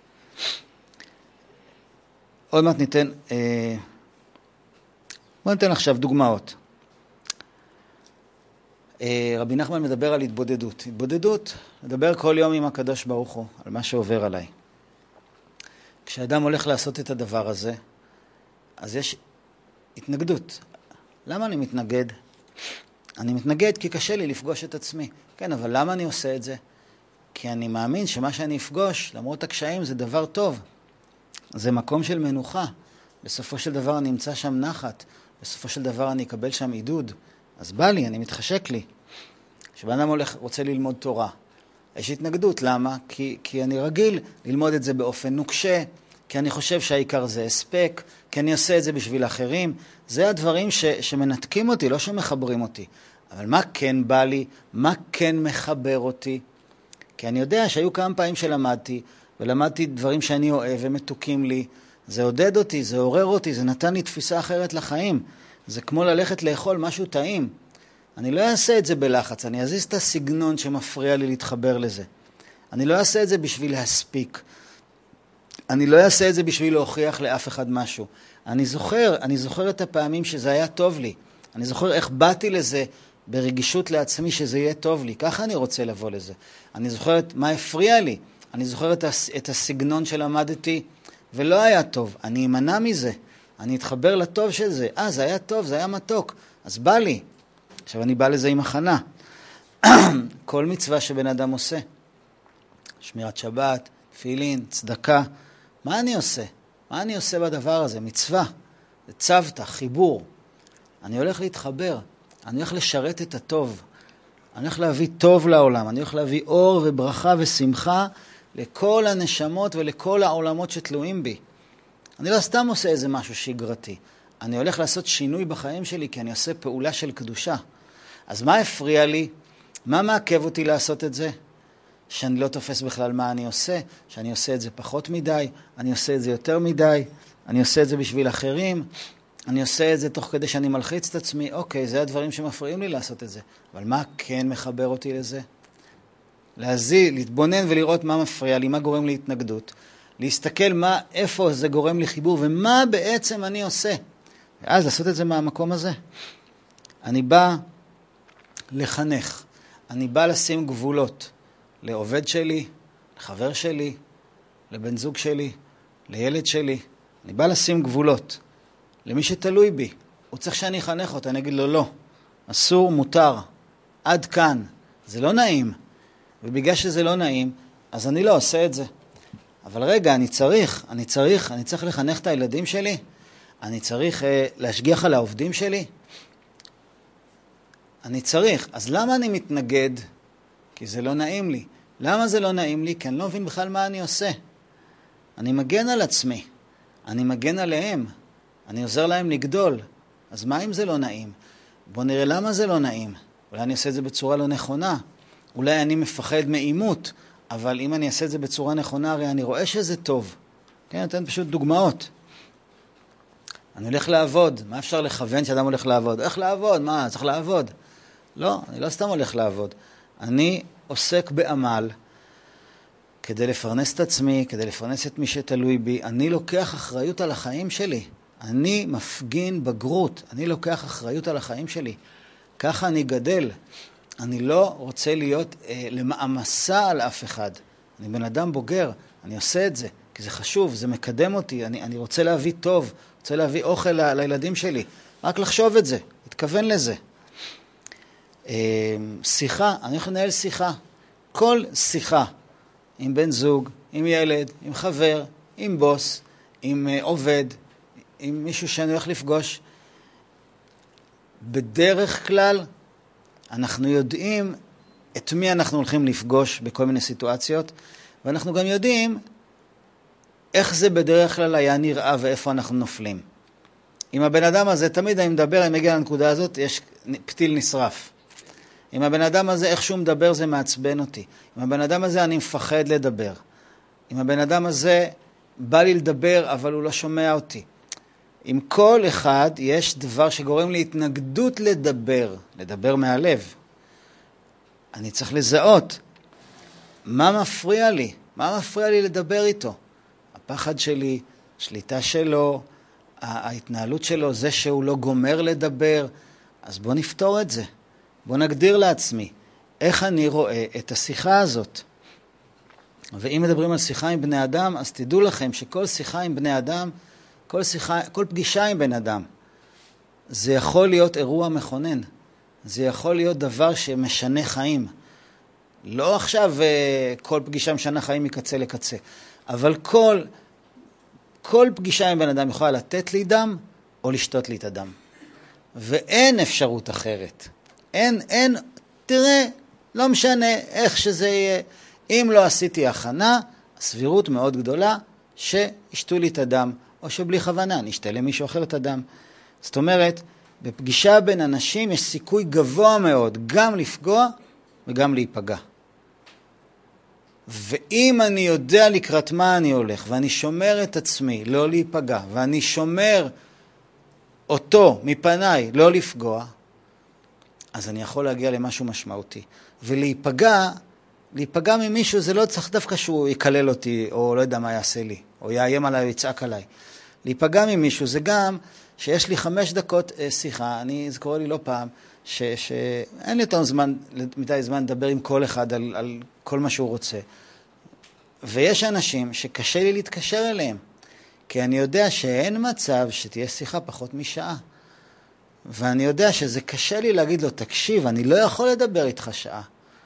עוד מעט ניתן, בוא ניתן עכשיו דוגמאות. רבי נחמן מדבר על התבודדות. התבודדות, מדבר כל יום עם הקדוש ברוך הוא, על מה שעובר עליי. כשאדם הולך לעשות את הדבר הזה, אז יש התנגדות. למה אני מתנגד? אני מתנגד כי קשה לי לפגוש את עצמי. כן, אבל למה אני עושה את זה? כי אני מאמין שמה שאני אפגוש, למרות הקשיים, זה דבר טוב. זה מקום של מנוחה. בסופו של דבר אני אמצא שם נחת. בסופו של דבר אני אקבל שם עידוד. אז בא לי, אני מתחשק לי. כשבן אדם רוצה ללמוד תורה, יש התנגדות. למה? כי אני רגיל ללמוד את זה באופן נוקשה, כי אני חושב שהעיקר זה הספק, כי אני עושה את זה בשביל אחרים. זה הדברים שמנתקים אותי, לא שמחברים אותי. אבל מה כן בא לי? מה כן מחבר אותי? כי אני יודע שהיו כמה פעמים שלמדתי, ולמדתי דברים שאני אוהב ומתוקים לי. זה עודד אותי, זה עורר אותי, זה נתן לי תפיסה אחרת לחיים. זה כמו ללכת לאכול משהו טעים. אני לא אעשה את זה בלחץ, אני אזיז את הסגנון שמפריע לי להתחבר לזה. אני לא אעשה את זה בשביל להספיק. אני לא אעשה את זה בשביל להוכיח לאף אחד משהו. אני זוכר את הפעמים שזה היה טוב לי. אני זוכר איך באתי לזה ברגישות לעצמי שזה יהיה טוב לי. ככה אני רוצה לבוא לזה. אני זוכר מה הפריע לי. אני זוכר את הסגנון שלמדתי ולא היה טוב. אני אמנע מזה. אני אתחבר לטוב של זה. זה היה טוב, זה היה מתוק. אז בא לי. עכשיו אני בא לזה עם הכנה. כל מצווה שבן אדם עושה. שמירת שבת, תפילין, צדקה. מה אני עושה? מה אני עושה בדבר הזה? מצווה. זה צוותא, חיבור. אני הולך להתחבר. אני הולך לשרת את הטוב. אני הולך להביא טוב לעולם. אני הולך להביא אור וברכה ושמחה לכל הנשמות ולכל העולמות שתלויים בי. אני לא סתם עושה איזה משהו שגרתי. אני הולך לעשות שינוי בחיים שלי כי אני עושה פעולה של קדושה. אז מה הפריע לי? מה מעכב אותי לעשות את זה? שאני לא תופס בכלל מה אני עושה, שאני עושה את זה פחות מדי, אני עושה את זה יותר מדי, אני עושה את זה בשביל אחרים, אני עושה את זה תוך כדי שאני מלחיץ את עצמי. אוקיי, זה הדברים שמפריעים לי לעשות את זה. אבל מה כן מחבר אותי לזה? להתבונן ולראות מה מפריע לי, מה גורם לי התנגדות. להסתכל איפה זה גורם לי חיבור ומה בעצם אני עושה. ואז לעשות את זה מהמקום הזה. אני בא לחנך. אני בא לשים גבולות. לעובד שלי, לחבר שלי, לבן זוג שלי, לילד שלי. אני בא לשים גבולות. למי שתלוי בי. הוא צריך שאני אחנך אותו. אני אגיד לו לא. אסור, מותר. עד כאן. זה לא נעים. ובגלל שזה לא נעים, אז אני לא עושה את זה. אבל רגע, אני צריך לחנך את הילדים שלי? אני צריך להשגיח על העובדים שלי? אני צריך. אז למה אני מתנגד? כי זה לא נעים לי. למה זה לא נעים לי? כי אני לא מבין בכלל מה אני עושה. אני מגן על עצמי. אני מגן עליהם. אני עוזר להם לגדול. אז מה אם זה לא נעים? בוא נראה למה זה לא נעים. אולי אני עושה את זה בצורה לא נכונה. אולי אני מפחד מאימות. אבל אם אני אעשה את זה בצורה נכונה, הרי אני רואה שזה טוב. כן, נותן פשוט דוגמאות. אני הולך לעבוד. מה אפשר לכוון שאדם הולך לעבוד? איך לעבוד? מה? צריך לעבוד. לא, אני לא סתם הולך לעבוד. אני עוסק בעמל כדי לפרנס את עצמי, כדי לפרנס את מי שתלוי בי. אני לוקח אחריות על החיים שלי. אני מפגין בגרות. אני לוקח אחריות על החיים שלי. ככה אני גדל. אני לא רוצה להיות למאמסה על אף אחד. אני בן אדם בוגר. אני עושה את זה, כי זה חשוב, זה מקדם אותי. אני רוצה להביא טוב, רוצה להביא אוכל לילדים שלי. רק לחשוב את זה, להתכוון לזה. שיחה, אני יכול לנהל שיחה. כל שיחה, עם בן זוג, עם ילד, עם חבר, עם בוס, עם עובד, עם מישהו שאני הולך לפגוש. בדרך כלל, אנחנו יודעים את מי אנחנו הולכים לפגוש בכל מיני סיטואציות, ואנחנו גם יודעים איך זה בדרך כלל היה נראה ואיפה אנחנו נופלים. עם הבן אדם הזה, תמיד אני מדבר, אם מגיע לנקודה הזאת, יש פתיל נשרף. עם הבן אדם הזה, איך שהוא מדבר, זה מעצבן אותי. עם הבן אדם הזה, אני מפחד לדבר. עם הבן אדם הזה, בא לי לדבר, אבל הוא לא שומע אותי. עם כל אחד, יש דבר שגורם לי התנגדות לדבר מהלב. אני צריך לזהות. מה מפריע לי? מה מפריע לי לדבר איתו? הפחד שלי, שליטה שלו, ההתנהלות שלו, זה שהוא לא גומר לדבר. אז בוא נפתור את זה. בוא נגדיר לעצמי איך אני רואה את השיחה הזאת. ואם מדברים על שיחה עם בני אדם, אז תדעו לכם שכל שיחה עם בני אדם, כל פגישה עם בן אדם, זה יכול להיות אירוע מכונן. זה יכול להיות דבר שמשנה חיים. לא עכשיו כל פגישה משנה חיים מקצה לקצה, אבל כל פגישה עם בן אדם יכולה לתת לי דם או לשתות לי את הדם. ואין אפשרות אחרת. אין, תראה, לא משנה איך שזה יהיה. אם לא עשיתי הכנה, הסבירות מאוד גדולה שישתו לי את הדם, או שבלי כוונה נשתה למישהו אחר את הדם. זאת אומרת, בפגישה בין אנשים יש סיכוי גבוה מאוד גם לפגוע וגם להיפגע. ואם אני יודע לקראת מה אני הולך, ואני שומר את עצמי לא להיפגע, ואני שומר אותו מפניי לא לפגוע, אז אני יכול להגיע למשהו משמעותי. ולהיפגע ממישהו זה לא צריך דווקא שהוא יקלל אותי, או לא יודע מה יעשה לי, או יאיים עליי או יצעק עליי. להיפגע ממישהו זה גם שיש לי 5 דקות שיחה, זה קורה לי לא פעם, שאין לי יותר מדי זמן לדבר עם כל אחד על כל מה שהוא רוצה. ויש אנשים שקשה לי להתקשר אליהם, כי אני יודע שאין מצב שתהיה שיחה פחות משעה. ואני יודע שזה קשה לי להגיד לו, תקשיב, אני לא יכול לדבר איתך שעה.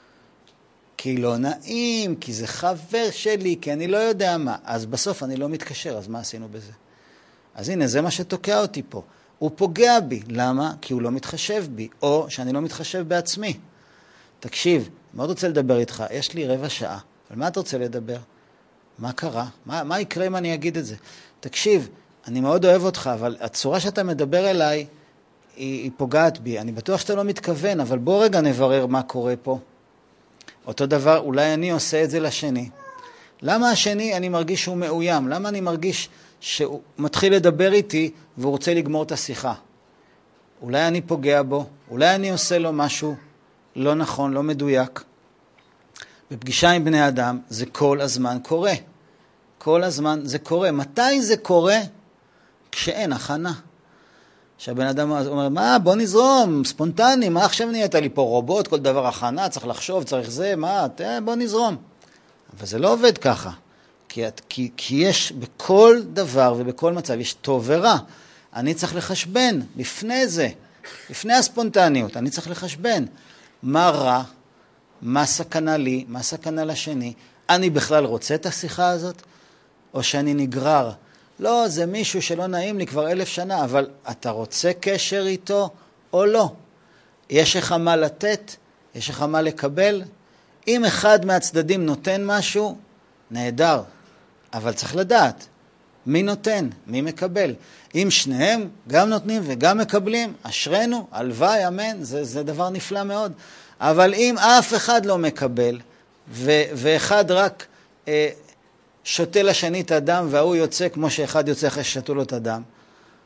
כי לא נעים, כי זה חבר שלי, כי אני לא יודע מה. אז בסוף אני לא מתקשר, אז מה עשינו בזה? אז הנה, זה מה שתוקע אותי פה. הוא פוגע בי. למה? כי הוא לא מתחשב בי, או שאני לא מתחשב בעצמי. תקשיב, מאוד רוצה לדבר איתך, יש לי 15 שעה. על מה אתה רוצה לדבר? מה קרה? מה יקרה אם אני אגיד את זה? תקשיב, אני מאוד אוהב אותך, אבל הצורה שאתה מדבר אליי, היא פוגעת בי. אני בטוח שאתה לא מתכוון, אבל בוא רגע נברר מה קורה פה. אותו דבר, אולי אני עושה את זה לשני. למה השני אני מרגיש שהוא מאוים? למה אני מרגיש שהוא מתחיל לדבר איתי והוא רוצה לגמור את השיחה? אולי אני פוגע בו, אולי אני עושה לו משהו לא נכון, לא מדויק. בפגישה עם בני אדם זה כל הזמן קורה. כל הזמן זה קורה. מתי זה קורה? כשאין הכנה. שהבן אדם אומר, מה, בוא נזרום, ספונטני, מה עכשיו נהיית לי פה רובוט, כל דבר הכנה, צריך לחשוב, צריך זה, מה, בוא נזרום. אבל זה לא עובד ככה, כי יש בכל דבר ובכל מצב, יש טוב ורע. אני צריך לחשבן לפני זה, לפני הספונטניות, אני צריך לחשבן מה רע, מה סכנה לי, מה סכנה לשני. אני בכלל רוצה את השיחה הזאת, או שאני נגרר? לא, זה מישהו שלא נעים לי כבר 1000 שנה, אבל אתה רוצה קשר איתו או לא? יש לך מה לתת? יש לך מה לקבל? אם אחד מהצדדים נותן משהו, נהדר, אבל צריך לדעת מי נותן, מי מקבל. אם שניהם גם נותנים וגם מקבלים, אשרנו, הלוואי, אמן, זה דבר נפלא מאוד. אבל אם אף אחד לא מקבל, ואחד רק שותה לשני את הדם, והוא יוצא כמו שאחד יוצא אחרי ששתו לו את הדם,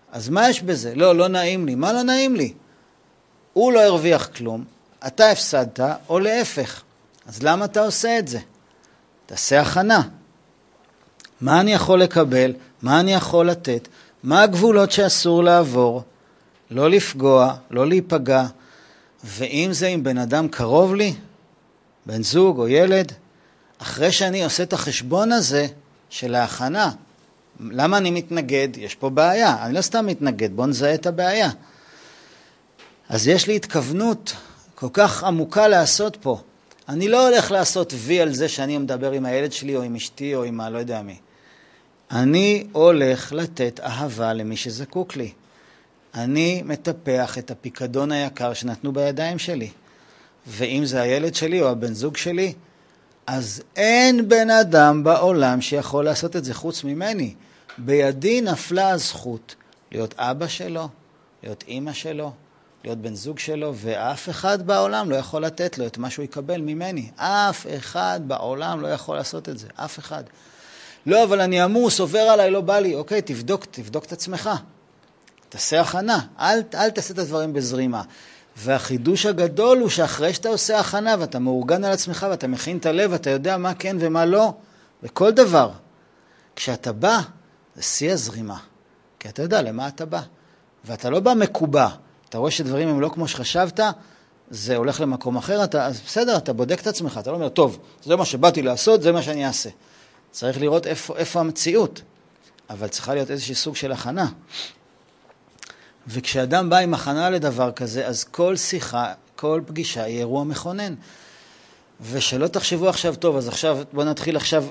אז מה יש בזה? לא, לא נעים לי. מה לא נעים לי? הוא לא הרוויח כלום, אתה הפסדת, או להפך. אז למה אתה עושה את זה? תעשה הכנה. מה אני יכול לקבל? מה אני יכול לתת? מה הגבולות שאסור לעבור? לא לפגוע, לא להיפגע. ואם זה עם בן אדם קרוב לי, בן זוג או ילד, אחרי שאני עושה את החשבון הזה של ההכנה, למה אני מתנגד? יש פה בעיה. אני לא סתם מתנגד, בוא נזהה את הבעיה. אז יש לי התכוונות כל כך עמוקה לעשות פה. אני לא הולך לעשות וי על זה שאני מדבר עם הילד שלי או עם אשתי או עם לא יודע מי. אני הולך לתת אהבה למי שזקוק לי. אני מטפח את הפיקדון היקר שנתנו בידיים שלי. ואם זה הילד שלי או הבן זוג שלי, אז אין בן אדם בעולם שיכול לעשות את זה חוץ ממני. בידי נפלה הזכות להיות אבא שלו, להיות אמא שלו, להיות בן זוג שלו, ואף אחד בעולם לא יכול לתת לו את מה שהוא יקבל ממני. אף אחד בעולם לא יכול לעשות את זה. אף אחד. לא, אבל אני עמוס, עובר עליי, לא בא לי. אוקיי, תבדוק את עצמך. תעשה הכנה. אל תעשה את הדברים בזרימה. והחידוש הגדול הוא שאחרי שאתה עושה הכנה ואתה מאורגן על עצמך ואתה מכין את הלב ואתה יודע מה כן ומה לא, בכל דבר. כשאתה בא, זה שיא הזרימה. כי אתה יודע למה אתה בא. ואתה לא בא מקובע. אתה רואה שדברים הם לא כמו שחשבת, זה הולך למקום אחר, אז בסדר, אתה בודק את עצמך, אתה לא אומר, טוב, זה מה שבאתי לעשות, זה מה שאני אעשה. צריך לראות איפה המציאות, אבל צריכה להיות איזושהי סוג של הכנה. וכשאדם בא עם הכנה לדבר כזה, אז כל שיחה, כל פגישה היא אירוע מכונן. ושלא תחשבו עכשיו, טוב, אז עכשיו, בוא נתחיל עכשיו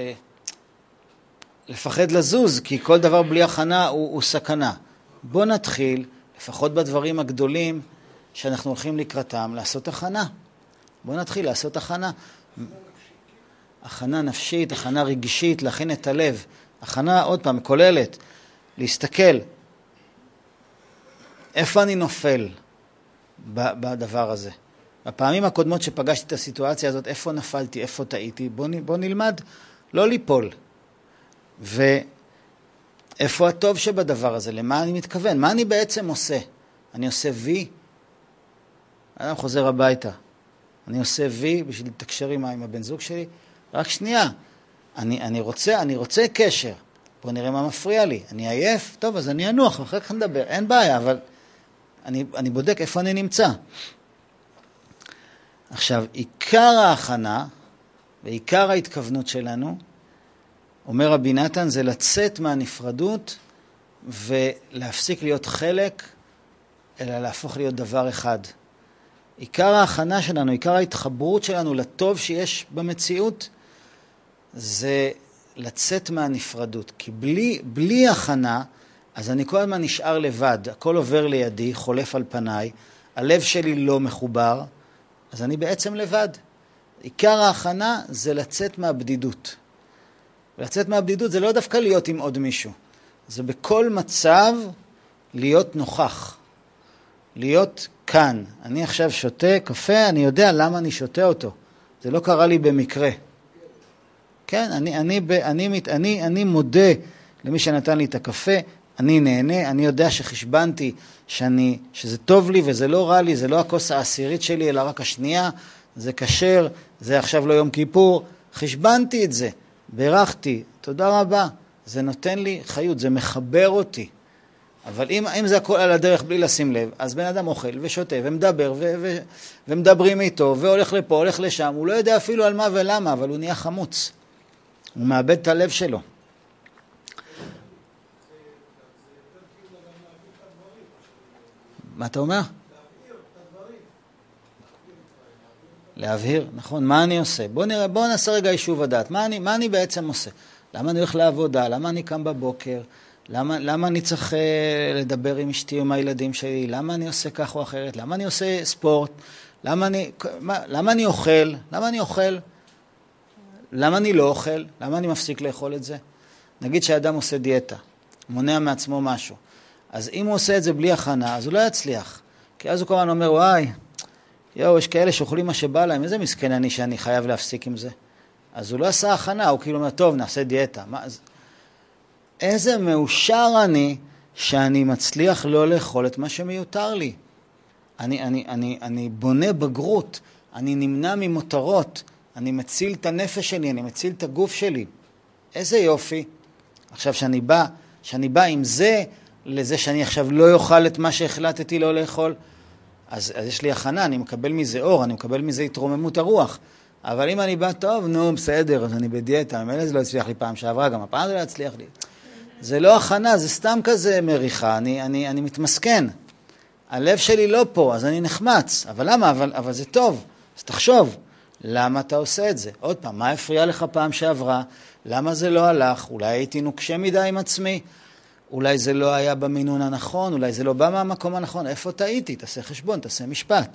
לפחד לזוז, כי כל דבר בלי הכנה הוא סכנה. בוא נתחיל, לפחות בדברים הגדולים שאנחנו הולכים לקראתם, לעשות הכנה. בוא נתחיל לעשות הכנה. הכנה נפשית, הכנה רגשית, להכין את הלב. הכנה, עוד פעם, כוללת, להסתכל. איפה אני נופל בדבר הזה? בפעמים הקודמות שפגשתי את הסיטואציה הזאת, איפה נפלתי, איפה טעיתי, בוא נלמד לא ליפול. ואיפה הטוב שבדבר הזה? למה אני מתכוון? מה אני בעצם עושה? אני עושה וי? אני חוזר הביתה. אני עושה וי בשביל לתקשר עם הבן זוג שלי? רק שנייה. אני רוצה קשר. בוא נראה מה מפריע לי. אני עייף? טוב, אז אני אנוח, אחר כך נדבר. אין בעיה, אבל אני בודק איפה אני נמצא. עכשיו, עיקר ההכנה ועיקר ההתכוונות שלנו, אומר רבי נתן, זה לצאת מהנפרדות ולהפסיק להיות חלק, אלא להפוך להיות דבר אחד. עיקר ההכנה שלנו, עיקר ההתחברות שלנו לטוב שיש במציאות, זה לצאת מהנפרדות. כי בלי הכנה, אז אני כל הזמן נשאר לבד. הכל עובר לידי, חולף על פניי, הלב שלי לא מחובר, אז אני בעצם לבד. עיקר ההכנה זה לצאת מהבדידות. לצאת מהבדידות זה לא דווקא להיות עם עוד מישהו. זה בכל מצב להיות נוכח. להיות כאן. אני עכשיו שותה קפה, אני יודע למה אני שותה אותו. זה לא קרה לי במקרה. כן, אני מודה למי שנתן לי את הקפה, אני נהנה, אני יודע שחשבנתי שזה טוב לי וזה לא רע לי, זה לא הכוס העשירית שלי, אלא רק השנייה, זה כשר, זה עכשיו לא יום כיפור, חשבנתי את זה, בירכתי, תודה רבה, זה נותן לי חיות, זה מחבר אותי. אבל אם זה הכל על הדרך בלי לשים לב, אז בן אדם אוכל ושותה ומדבר ומדברים איתו והולך לפה, הולך לשם, הוא לא יודע אפילו על מה ולמה, אבל הוא נהיה חמוץ. הוא מאבד את הלב שלו. מה אתה אומר? להבהיר, נכון, מה אני עושה? בוא נעשה רגע יישוב הדעת. מה אני בעצם עושה? למה אני הולך לעבודה? למה אני קם בבוקר? למה אני צריך לדבר עם אשתי או עם הילדים שלי? למה אני עושה כך או אחרת? למה אני עושה ספורט? למה אני אוכל? למה אני לא אוכל? למה אני מפסיק לאכול את זה? נגיד שהאדם עושה דיאטה, מונע מעצמו משהו. אז אם הוא עושה את זה בלי הכנה, אז הוא לא יצליח. כי אז הוא כל הזמן אומר, וואי, יש כאלה שאוכלים מה שבא להם, איזה מסכן אני שאני חייב להפסיק עם זה. אז הוא לא עשה הכנה, הוא כאילו אומר, טוב, נעשה דיאטה. איזה מאושר אני שאני מצליח לא לאכול את מה שמיותר לי. אני בונה בגרות, אני נמנע ממותרות, אני מציל את הנפש שלי, אני מציל את הגוף שלי. איזה יופי. עכשיו שאני בא עם זה, לזה שאני עכשיו לא יאכל את מה שהחלטתי לא לאכול, אז יש לי הכנה, אני מקבל מזה אור, אני מקבל מזה התרוממות הרוח. אבל אם אני בא טוב, נו, בסדר, אז אני בדיאטה, ממילא זה לא הצליח לי פעם שעברה, גם הפעם זה לא הצליח לי. זה לא הכנה, זה סתם כזה מריחה, אני מתמסכן. הלב שלי לא פה, אז אני נחמץ. אבל למה? אבל זה טוב. אז תחשוב, למה אתה עושה את זה? עוד פעם, מה הפריע לך פעם שעברה? למה זה לא הלך? אולי הייתי נוקשה מדי עם עצמי? אולי זה לא היה במינון הנכון? אולי זה לא בא מהמקום הנכון? איפה טעיתי? תעשה חשבון, תעשה משפט.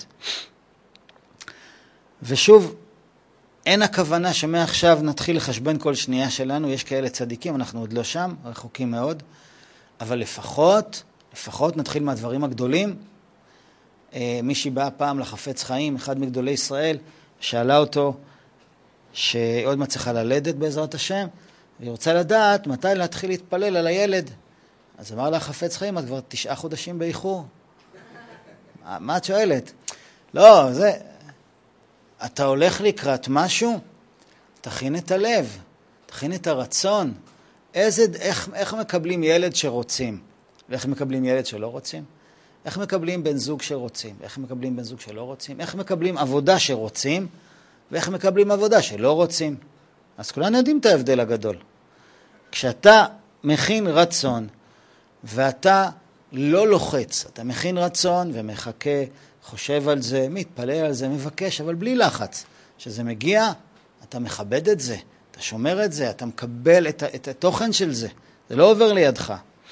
ושוב, אין הכוונה שמעכשיו נתחיל לחשבן כל שנייה שלנו. יש כאלה צדיקים, אנחנו עוד לא שם, רחוקים מאוד. אבל לפחות נתחיל מהדברים הגדולים. מישהי באה פעם לחפץ חיים, אחד מגדולי ישראל, שאלה אותו שעוד מצליחה ללדת בעזרת השם, והיא רוצה לדעת מתי להתחיל להתפלל על הילד. אז אמר לה חפץ חיים, את כבר 9 חודשים באיחור. מה את שואלת? לא, אתה הולך לקראת משהו, תכין את הלב, תכין את הרצון. איך מקבלים ילד שרוצים? ואיך מקבלים ילד שלא רוצים? איך מקבלים בן זוג שרוצים? איך מקבלים בן זוג שלא רוצים? איך מקבלים עבודה שרוצים? ואיך מקבלים עבודה שלא רוצים? אז כולנו יודעים את ההבדל הגדול. כשאתה מכין רצון ואתה לא לוחץ, אתה מכין רצון ומחכה, חושב על זה, מתפלל על זה, מבקש, אבל בלי לחץ. כשזה מגיע, אתה מכבד את זה, אתה שומר את זה, אתה מקבל את התוכן של זה. זה לא עובר לידך.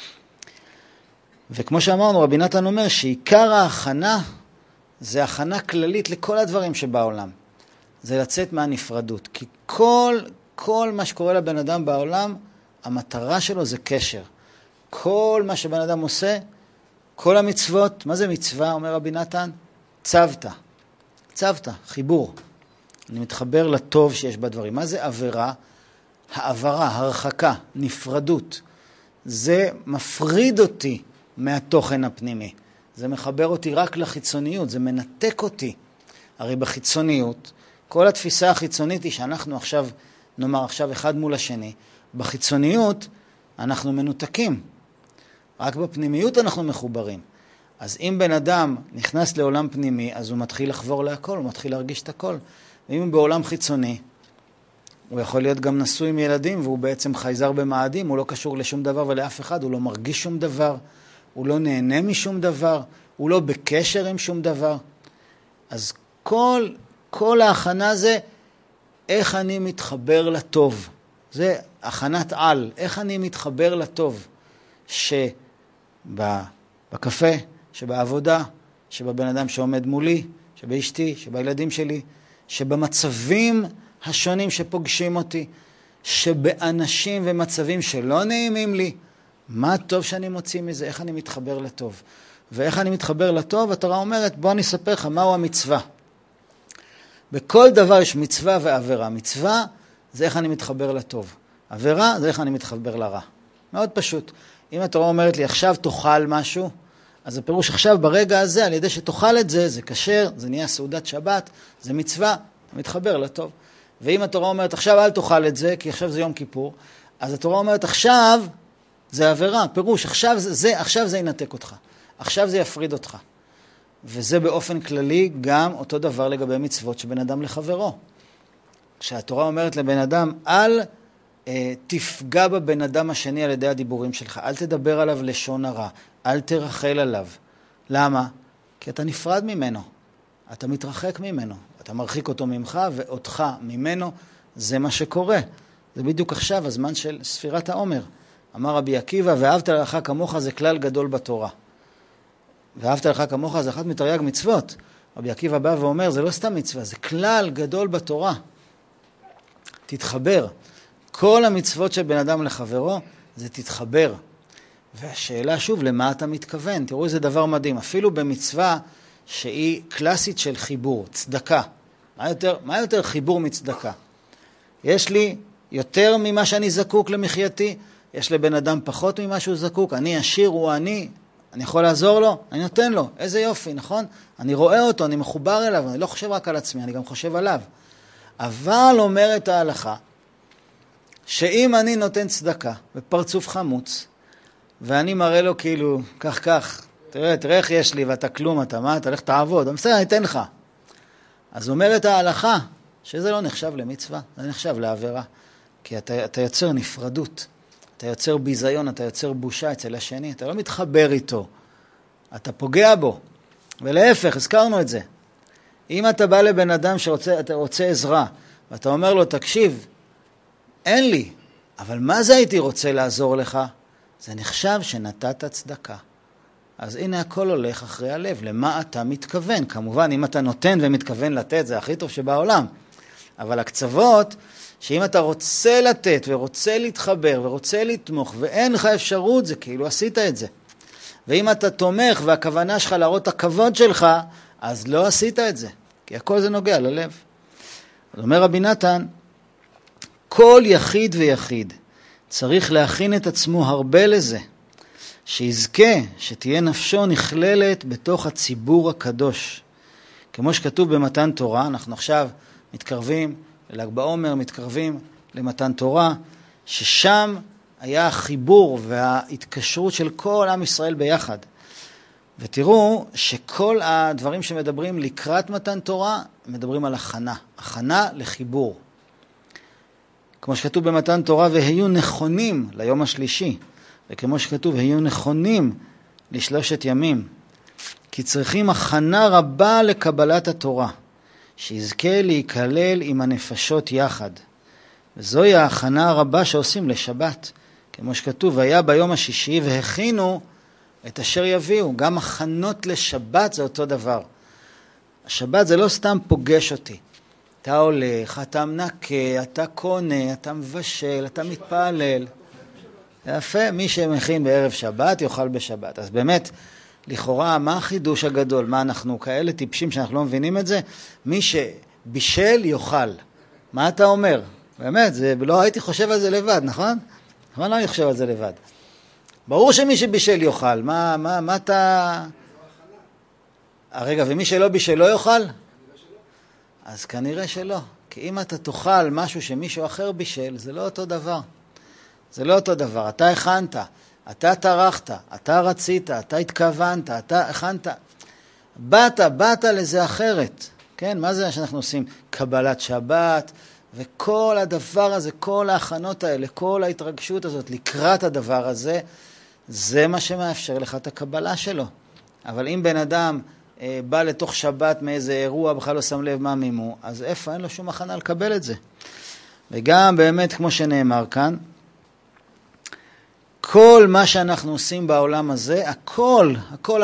וכמו שאמרנו, רבי נתן אומר שעיקר ההכנה זה הכנה כללית לכל הדברים שבעולם. זה לצאת מהנפרדות. כי כל מה שקורה לבן אדם בעולם, המטרה שלו זה קשר. כל מה שבן אדם עושה, כל המצוות, מה זה מצווה, אומר רבי נתן? צוות, חיבור. אני מתחבר לטוב שיש בדברים. מה זה עבירה? העברה, הרחקה, נפרדות. זה מפריד אותי מהתוכן הפנימי. זה מחבר אותי רק לחיצוניות, זה מנתק אותי. הרי בחיצוניות, כל התפיסה החיצונית היא שאנחנו עכשיו, נאמר עכשיו אחד מול השני, בחיצוניות אנחנו מנותקים. רק בפנימיות אנחנו מחוברים. אז אם בן אדם נכנס לעולם פנימי, אז הוא מתחיל לחבור להכל, הוא מתחיל להרגיש את הכל. ואם הוא בעולם חיצוני, הוא יכול להיות גם נשוי עם ילדים, והוא בעצם חייזר במאדים, הוא לא קשור לשום דבר ולאף אחד, הוא לא מרגיש שום דבר, הוא לא נהנה משום דבר, הוא לא בקשר עם שום דבר. אז כל ההכנה זה איך אני מתחבר לטוב. זה הכנת על, איך אני מתחבר לטוב. שבקפה, שבעבודה, שבבן אדם שעומד מולי, שבאשתי, שבילדים שלי, שבמצבים השונים שפוגשים אותי, שבאנשים ומצבים שלא נעימים לי, מה טוב שאני מוציא מזה, איך אני מתחבר לטוב. ואיך אני מתחבר לטוב, התורה אומרת, בוא אני אספר לך מהו המצווה. בכל דבר יש מצווה ועבירה. מצווה זה איך אני מתחבר לטוב. עבירה זה איך אני מתחבר לרע. מאוד פשוט. אם התורה אומרת לי עכשיו תאכל משהו, אז הפירוש עכשיו ברגע הזה, על ידי שתאכל את זה, זה כשר, זה נהיה סעודת שבת, זה מצווה, אתה מתחבר לטוב. ואם התורה אומרת עכשיו אל תאכל את זה, כי עכשיו זה יום כיפור, אז התורה אומרת עכשיו זה עבירה, פירוש, עכשיו זה ינתק אותך. עכשיו זה יפריד אותך. וזה באופן כללי גם אותו דבר לגבי מצוות שבן אדם לחברו. כשהתורה אומרת לבן אדם, אל תפגע בבן אדם השני על ידי הדיבורים שלך, אל תדבר עליו לשון הרע, אל תרחל עליו. למה? כי אתה נפרד ממנו, אתה מתרחק ממנו, אתה מרחיק אותו ממך ואותך ממנו, זה מה שקורה. זה בדיוק עכשיו הזמן של ספירת העומר. אמר רבי עקיבא, ואהבת לך כמוך זה כלל גדול בתורה. ואהבת לך כמוך זה אחת מתרי"ג מצוות. רבי עקיבא בא ואומר, זה לא סתם מצווה, זה כלל גדול בתורה. תתחבר. כל המצוות של בן אדם לחברו, זה תתחבר. והשאלה שוב, למה אתה מתכוון? תראו איזה דבר מדהים. אפילו במצווה שהיא קלאסית של חיבור, צדקה. מה יותר חיבור מצדקה? יש לי יותר ממה שאני זקוק למחייתי, יש לבן אדם פחות ממה שהוא זקוק, אני עשיר, הוא אני יכול לעזור לו, אני נותן לו, איזה יופי, נכון? אני רואה אותו, אני מחובר אליו, אני לא חושב רק על עצמי, אני גם חושב עליו. אבל אומרת ההלכה, שאם אני נותן צדקה בפרצוף חמוץ, ואני מראה לו כאילו, כך, תראה איך יש לי, ואתה כלום, אתה מה, אתה הולך תעבוד, בסדר, אני אתן לך. אז אומרת ההלכה, שזה לא נחשב למצווה, זה נחשב לעבירה. כי אתה יוצר נפרדות, אתה יוצר ביזיון, אתה יוצר בושה אצל השני, אתה לא מתחבר איתו, אתה פוגע בו. ולהפך, הזכרנו את זה. אם אתה בא לבן אדם שאתה רוצה עזרה, ואתה אומר לו, תקשיב, אין לי, אבל מה זה הייתי רוצה לעזור לך? זה נחשב שנתת צדקה. אז הנה הכל הולך אחרי הלב, למה אתה מתכוון? כמובן, אם אתה נותן ומתכוון לתת, זה הכי טוב שבעולם. אבל הקצוות, שאם אתה רוצה לתת ורוצה להתחבר ורוצה לתמוך ואין לך אפשרות, זה כאילו עשית את זה. ואם אתה תומך והכוונה שלך להראות הכבוד שלך, אז לא עשית את זה, כי הכל זה נוגע ללב. אז אומר רבי נתן, כל יחיד ויחיד צריך להכין את עצמו הרבה לזה, שיזכה שתהיה נפשו נכללת בתוך הציבור הקדוש. כמו שכתוב במתן תורה, אנחנו עכשיו מתקרבים לל"ג בעומר, מתקרבים למתן תורה, ששם היה החיבור וההתקשרות של כל עם ישראל ביחד. ותראו שכל הדברים שמדברים לקראת מתן תורה, מדברים על הכנה לחיבור. כמו שכתוב במתן תורה, והיו נכונים ליום השלישי, וכמו שכתוב, היו נכונים לשלושת ימים, כי צריכים הכנה רבה לקבלת התורה, שיזכה להיכלל עם הנפשות יחד. וזוהי ההכנה הרבה שעושים לשבת. כמו שכתוב, היה ביום השישי והכינו את אשר יביאו. גם הכנות לשבת זה אותו דבר. השבת זה לא סתם פוגש אותי. אתה הולך, אתה מנקה, אתה קונה, אתה מבשל, אתה מתפלל. יפה, מי שמכין בערב שבת יאכל בשבת. אז באמת, לכאורה, מה החידוש הגדול? מה אנחנו כאלה טיפשים שאנחנו לא מבינים את זה? מי שבישל יאכל. מה אתה אומר? באמת, לא הייתי חושב על זה לבד, נכון? נכון, לא הייתי חושב על זה לבד. ברור שמי שבישל יאכל. מה אתה... רגע, ומי שלא בישל לא יאכל? אז כנראה שלא. כי אם אתה תאכל משהו שמישהו אחר בישל, זה לא אותו דבר. זה לא אותו דבר. אתה הכנת, אתה טרחת, אתה רצית, אתה התכוונת, אתה הכנת. באת לזה אחרת. כן, מה זה שאנחנו עושים? קבלת שבת, וכל הדבר הזה, כל ההכנות האלה, כל ההתרגשות הזאת לקראת הדבר הזה, זה מה שמאפשר לך את הקבלה שלו. אבל אם בן אדם בא לתוך שבת מאיזה אירוע, בכלל לא שם לב מה מימו, אז איפה? אין לו שום הכנה לקבל את זה. וגם באמת, כמו שנאמר כאן, כל מה שאנחנו עושים בעולם הזה, הכל,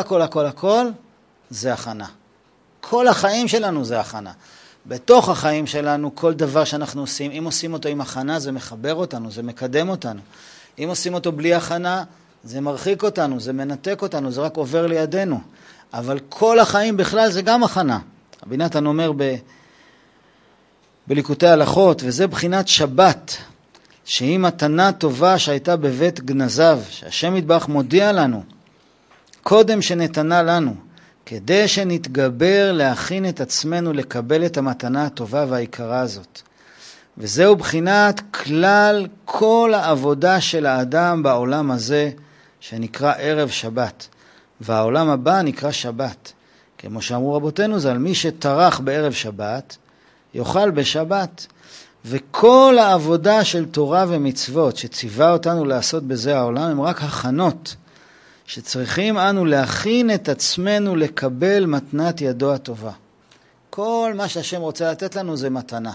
זה הכנה. כל החיים שלנו זה הכנה. בתוך החיים שלנו, כל דבר שאנחנו עושים, אם עושים אותו עם הכנה, זה מחבר אותנו, זה מקדם אותנו. אם עושים אותו בלי הכנה, זה מרחיק אותנו, זה מנתק אותנו, זה רק עובר לידינו. אבל כל החיים בכלל זה גם הכנה. רבי נתן אומר בליקוטי הלכות, וזה בחינת שבת, שהיא מתנה טובה שהייתה בבית גנזיו, שהשם יתברך מודיע לנו, קודם שנתנה לנו, כדי שנתגבר להכין את עצמנו לקבל את המתנה הטובה והעיקרה הזאת. וזהו בחינת כלל כל העבודה של האדם בעולם הזה, שנקרא ערב שבת. והעולם הבא נקרא שבת. כמו שאמרו רבותינו, זה על מי שטרח בערב שבת, יאכל בשבת. וכל העבודה של תורה ומצוות שציווה אותנו לעשות בזה העולם, הם רק הכנות, שצריכים אנו להכין את עצמנו לקבל מתנת ידו הטובה. כל מה שהשם רוצה לתת לנו זה מתנה.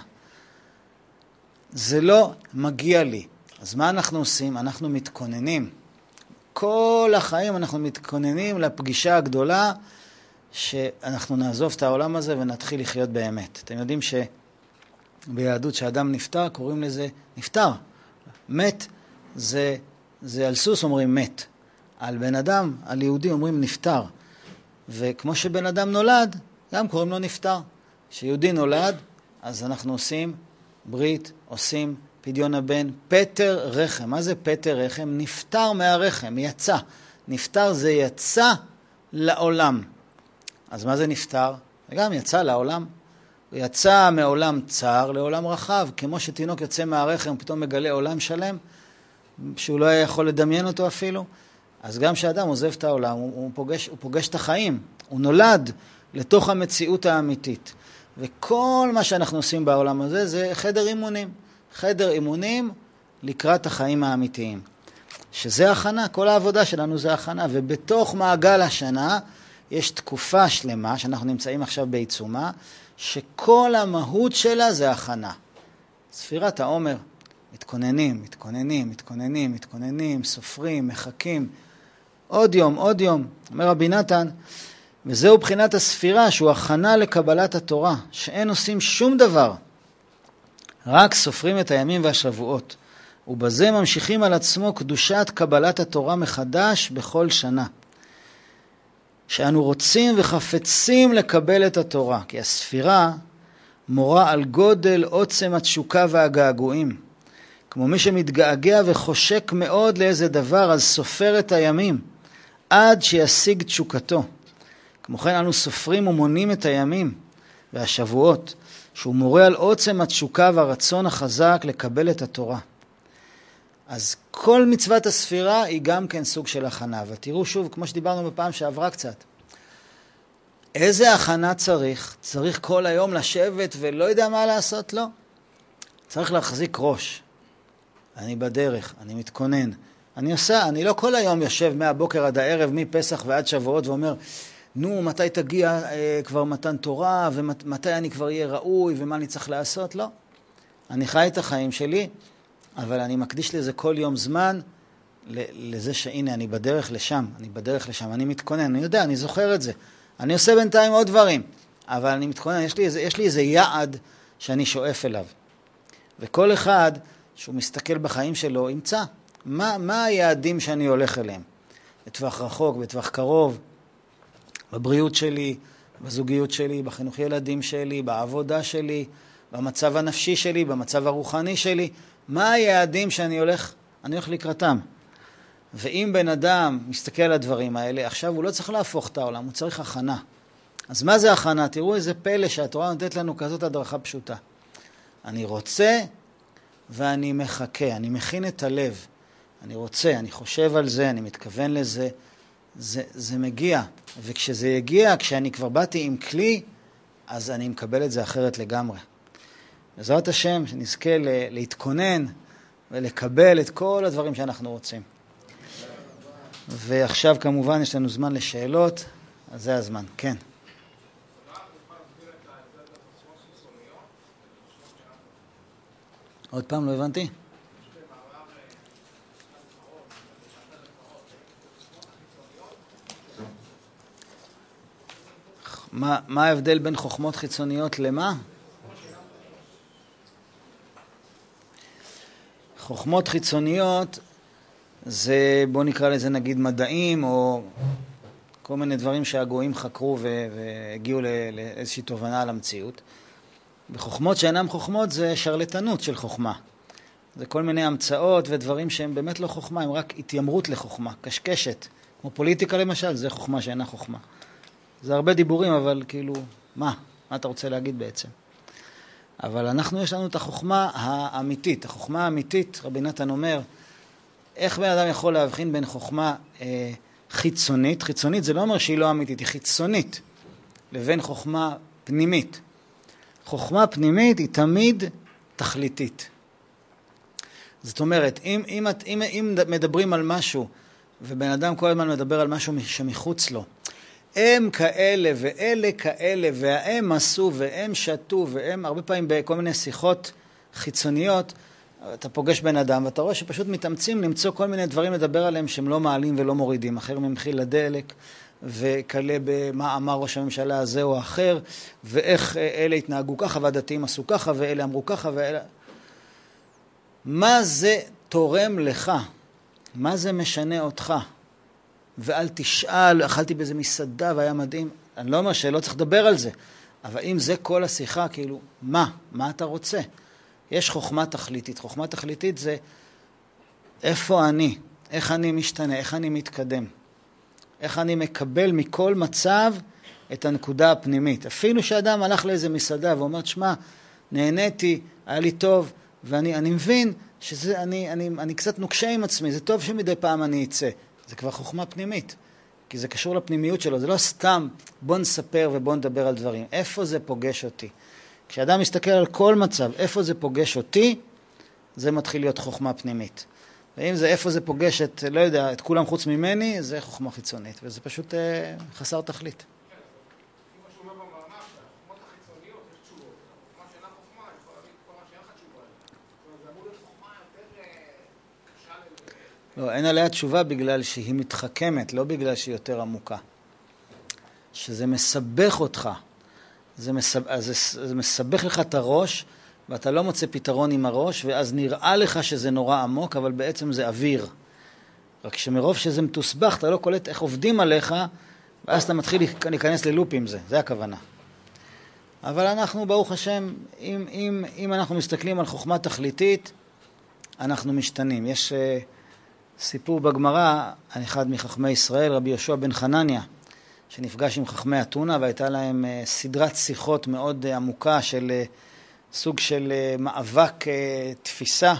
זה לא מגיע לי. אז מה אנחנו עושים? אנחנו מתכוננים. כל החיים אנחנו מתכוננים לפגישה הגדולה, שאנחנו נעזוב את העולם הזה ונתחיל לחיות באמת. אתם יודעים שביהדות שאדם נפטר, קוראים לזה נפטר. מת, זה על סוס אומרים מת. על בן אדם, על יהודי אומרים נפטר. וכמו שבן אדם נולד, גם קוראים לו נפטר. כשיהודי נולד, אז אנחנו עושים ברית, עושים פדיון הבן, פטר רחם. מה זה פטר רחם? נפטר מהרחם, יצא. נפטר זה יצא לעולם. אז מה זה נפטר? זה גם יצא לעולם. הוא יצא מעולם צר לעולם רחב, כמו שתינוק יוצא מהרחם, פתאום מגלה עולם שלם, שהוא לא היה יכול לדמיין אותו אפילו. אז גם כשאדם עוזב את העולם, הוא פוגש את החיים. הוא נולד לתוך המציאות האמיתית. וכל מה שאנחנו עושים בעולם הזה זה חדר אימונים. חדר אימונים לקראת החיים האמיתיים. שזה הכנה, כל העבודה שלנו זה הכנה. ובתוך מעגל השנה יש תקופה שלמה, שאנחנו נמצאים עכשיו בעיצומה, שכל המהות שלה זה הכנה. ספירת העומר, מתכוננים, סופרים, מחכים. עוד יום. אומר רבי נתן, וזהו בחינת הספירה, שהוא הכנה לקבלת התורה, שאין עושים שום דבר, רק סופרים את הימים והשבועות, ובזה ממשיכים על עצמו קדושת קבלת התורה מחדש בכל שנה. שאנו רוצים וחפצים לקבל את התורה, כי הספירה מורה על גודל עוצם התשוקה והגעגועים. כמו מי שמתגעגע וחושק מאוד לאיזה דבר, אז סופר את הימים, עד שישיג תשוקתו. כמו כן אנו סופרים ומונים את הימים והשבועות, שהוא מורה על עוצם התשוקה והרצון החזק לקבל את התורה. אז כל מצוות הספירה היא גם כן סוג של הכנה. ותראו שוב, כמו שדיברנו בפעם שעברה קצת, איזה הכנה צריך? צריך כל היום לשבת ולא יודע מה לעשות? לא. צריך להחזיק ראש. אני בדרך, אני מתכונן. אני לא כל היום יושב מהבוקר עד הערב, מפסח ועד שבועות, ואומר, נו, מתי תגיע כבר מתן תורה, ומתי אני כבר אהיה ראוי, ומה אני צריך לעשות? לא. אני חי את החיים שלי, אבל אני מקדיש לזה כל יום זמן, לזה שהנה, אני בדרך לשם, אני מתכונן, אני יודע, אני זוכר את זה. אני עושה בינתיים עוד דברים, אבל אני מתכונן, יש לי איזה יעד שאני שואף אליו. וכל אחד שהוא מסתכל בחיים שלו, ימצא מה היעדים שאני הולך אליהם. בטווח רחוק, בטווח קרוב, בבריאות שלי, בזוגיות שלי, בחינוך ילדים שלי, בעבודה שלי, במצב הנפשי שלי, במצב הרוחני שלי. מה היעדים שאני הולך לקראתם? ואם בן אדם מסתכל על הדברים האלה, עכשיו הוא לא צריך להפוך את העולם, הוא צריך הכנה. אז מה זה הכנה? תראו איזה פלא שהתורה נותנת לנו כזאת הדרכה פשוטה. אני רוצה ואני מחכה, אני מכין את הלב. אני רוצה, אני חושב על זה, אני מתכוון לזה. זה מגיע. וכשזה יגיע, כשאני כבר באתי עם כלי, אז אני מקבל את זה אחרת לגמרי. בעזרת השם, שנזכה להתכונן ולקבל את כל הדברים שאנחנו רוצים. ועכשיו כמובן יש לנו זמן לשאלות, אז זה הזמן. כן. עוד פעם, לא הבנתי. מה ההבדל בין חוכמות חיצוניות למה? חוכמות חיצוניות זה, בוא נקרא לזה נגיד מדעים, או כל מיני דברים שהגויים חקרו והגיעו לאיזושהי תובנה על המציאות. וחוכמות שאינם חוכמות זה שרלטנות של חוכמה. זה כל מיני המצאות ודברים שהם באמת לא חוכמה, הם רק התיימרות לחוכמה, קשקשת. כמו פוליטיקה למשל, זה חוכמה שאינה חוכמה. זה הרבה דיבורים, אבל כאילו, מה אתה רוצה להגיד בעצם? אבל יש לנו את החוכמה האמיתית. החוכמה האמיתית, רבי נתן אומר, איך בן אדם יכול להבחין בין חוכמה חיצונית? חיצונית זה לא אומר שהיא לא אמיתית, היא חיצונית, לבין חוכמה פנימית. חוכמה פנימית היא תמיד תכליתית. זאת אומרת, אם מדברים על משהו, ובן אדם כל הזמן מדבר על משהו שמחוץ לו, הם כאלה ואלה כאלה, והם עשו והם שתו, והם הרבה פעמים בכל מיני שיחות חיצוניות, אתה פוגש בן אדם ואתה רואה שפשוט מתאמצים למצוא כל מיני דברים לדבר עליהם שהם לא מעלים ולא מורידים. אחר ממחיל לדלק, וכלה במה אמר ראש הממשלה הזה או אחר, ואיך אלה התנהגו ככה והדתיים עשו ככה ואלה אמרו ככה ואלה. מה זה תורם לך? מה זה משנה אותך? ואל תשאל, אכלתי באיזה מסעדה והיה מדהים. אני לא אומר שלא צריך לדבר על זה, אבל אם זה כל השיחה, כאילו, מה אתה רוצה? יש חוכמה תכליתית. חוכמה תכליתית זה איפה אני, איך אני משתנה, איך אני מתקדם, איך אני מקבל מכל מצב את הנקודה הפנימית. אפילו שאדם הלך לאיזה מסעדה ואומר, שמה, נהניתי, היה לי טוב, ואני מבין שזה, אני קצת נוקשה עם עצמי, זה טוב שמדי פעם אני אצא. זה כבר חוכמה פנימית, כי זה קשור לפנימיות שלו, זה לא סתם בוא נספר ובוא נדבר על דברים. איפה זה פוגש אותי? כשאדם מסתכל על כל מצב, איפה זה פוגש אותי, זה מתחיל להיות חוכמה פנימית. ואם זה איפה זה פוגש את, לא יודע, את כולם חוץ ממני, זה חוכמה חיצונית, וזה פשוט חסר תכלית. לא, אין עליה תשובה בגלל שהיא מתחכמת, לא בגלל שהיא יותר עמוקה. שזה מסבך אותך. זה מסבך לך את הראש, ואתה לא מוצא פתרון עם הראש, ואז נראה לך שזה נורא עמוק, אבל בעצם זה אוויר. רק שמרוב שזה מתוסבך, אתה לא קולט איך עובדים עליך, ואז אתה מתחיל להיכנס ללופ עם זה. זה הכוונה. אבל אנחנו, ברוך השם, אם אנחנו מסתכלים על חוכמה תכליתית, אנחנו משתנים. יש סיפור בגמרא, אחד מחכמי ישראל, רבי יהושע בן חנניה, שנפגש עם חכמי אתונה, והייתה להם סדרת שיחות מאוד עמוקה של סוג של מאבק תפיסה.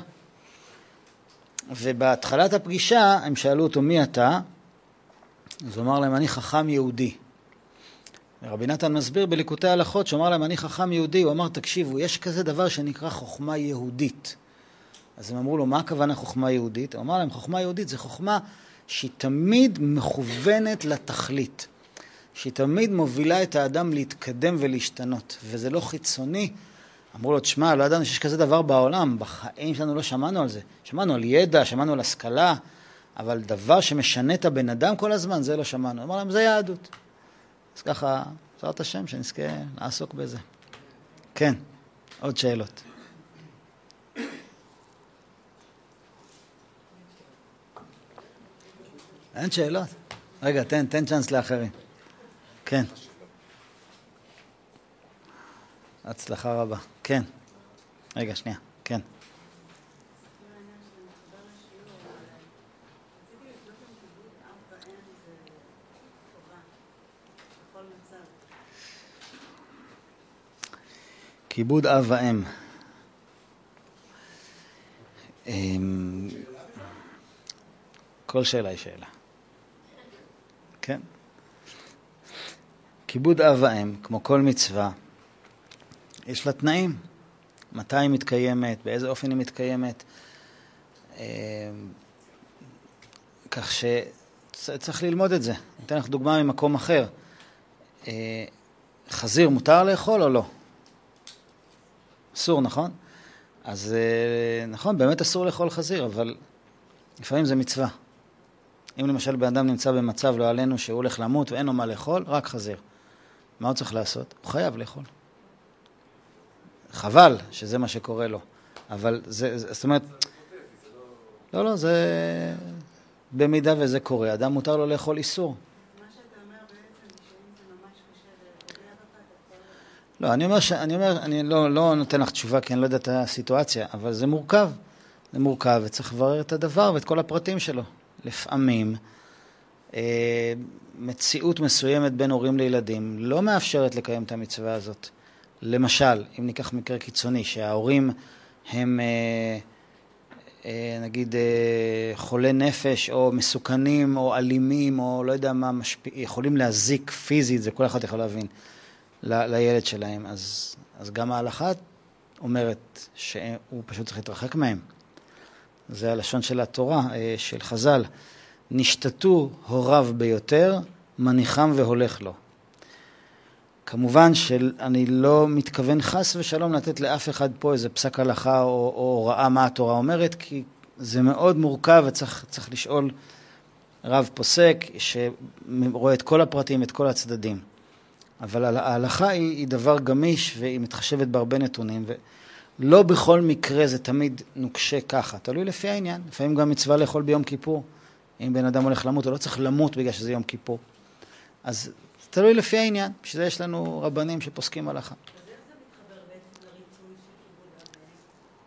ובהתחלת הפגישה הם שאלו אותו מי אתה? אז הוא אמר להם אני חכם יהודי. ורבי נתן מסביר בליקוטי ההלכות שאומר להם אני חכם יהודי, הוא אמר תקשיבו יש כזה דבר שנקרא חוכמה יהודית. אז הם אמרו לו מה הכוונה חוכמה יהודית? הוא אמר להם חוכמה יהודית זה חוכמה שהיא תמיד מכוונת לתכלית. שהיא תמיד מובילה את האדם להתקדם ולהשתנות, וזה לא חיצוני. אמרו לו, תשמע, לא ידענו שיש כזה דבר בעולם, בחיים שלנו לא שמענו על זה. שמענו על ידע, שמענו על השכלה, אבל דבר שמשנה את הבן אדם כל הזמן, זה לא שמענו. אמר להם, זה יהדות. אז ככה, בעזרת השם, שנזכה לעסוק בזה. כן, עוד שאלות. אין שאלות? רגע, תן צ'אנס לאחרים. כן. הצלחה רבה. כן. רגע, שנייה. כן. כיבוד אב ואם. כל שאלה היא שאלה. כן. כיבוד אב ואם, כמו כל מצווה, יש לה תנאים. מתי היא מתקיימת, באיזה אופן היא מתקיימת. כך שצריך ללמוד את זה. ניתן לך דוגמה ממקום אחר. חזיר מותר לאכול או לא? אסור, נכון? אז נכון, באמת אסור לאכול חזיר, אבל לפעמים זה מצווה. אם למשל בן אדם נמצא במצב לא עלינו שהוא הולך למות ואין לו מה לאכול, רק חזיר. מה הוא צריך לעשות? הוא חייב לאכול. חבל שזה מה שקורה לו. אבל זאת אומרת, לא, זה במידה וזה קורה. אדם מותר לו לאכול איסור. מה שאתה אומר בעצם, שאם זה ממש קשה לא, אני לא נותן לך תשובה כי אני לא יודע את הסיטואציה, אבל זה מורכב. זה מורכב וצריך לברר את הדבר ואת כל הפרטים שלו. לפעמים מציאות מסוימת בין הורים לילדים לא מאפשרת לקיים את המצווה הזאת. למשל, אם ניקח מקרה קיצוני, שההורים הם נגיד חולי נפש או מסוכנים או אלימים או לא יודע מה יכולים להזיק פיזית, זה כל אחד יכול להבין, לילד שלהם. אז גם ההלכה אומרת שהוא פשוט צריך להתרחק מהם. זה הלשון של התורה, של חז"ל. נשתתו הוריו ביותר, מניחם והולך לו. כמובן שאני לא מתכוון חס ושלום לתת לאף אחד פה איזה פסק הלכה או הוראה מה התורה אומרת, כי זה מאוד מורכב וצריך לשאול רב פוסק שרואה את כל הפרטים, את כל הצדדים. אבל ההלכה היא דבר גמיש והיא מתחשבת בהרבה נתונים, ולא בכל מקרה זה תמיד נוקשה ככה, תלוי לפי העניין. לפעמים גם מצווה לאכול ביום כיפור. אם בן אדם הולך למות, הוא לא צריך למות בגלל שזה יום כיפור. אז תלוי לפי העניין, בשביל זה יש לנו רבנים שפוסקים הלכה. אז איך זה מתחבר בעצם לריצוי של כיבוד אב ואם?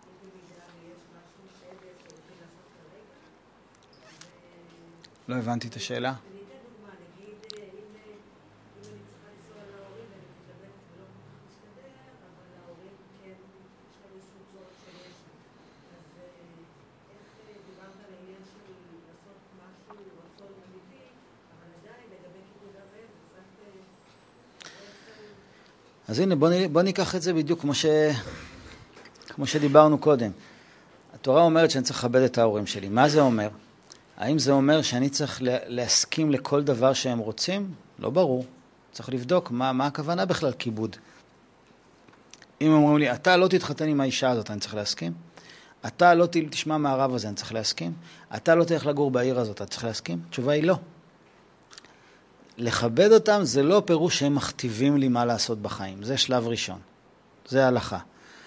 לא הבנתי את השאלה. אני אתן דוגמה, נגיד, אם אני צריכה לנסוע להורים ואני מתלבטת ולא מסתדר, אבל ההורים כן, יש להם איזשהו צורך שיש לי. אז איך דיברת על העניין של לעשות משהו, רצון אמיתי, אבל עדיין לגבי כיבוד אב ואם, זה קצת... אז הנה, בוא ניקח את זה בדיוק כמו שדיברנו קודם. התורה אומרת שאני צריך לכבד את ההורים שלי. מה זה אומר? האם זה אומר שאני צריך להסכים לכל דבר שהם רוצים? לא ברור. צריך לבדוק מה הכוונה בכלל כיבוד. אם אומרים לי, אתה לא תתחתן עם האישה הזאת, אני צריך להסכים. אתה לא תשמע מהרב הזה, אני צריך להסכים. אתה לא תלך לגור בעיר הזאת, אני צריך להסכים. התשובה היא לא. לכבד אותם זה לא פירוש שהם מכתיבים לי מה לעשות בחיים. זה שלב ראשון. זה ההלכה.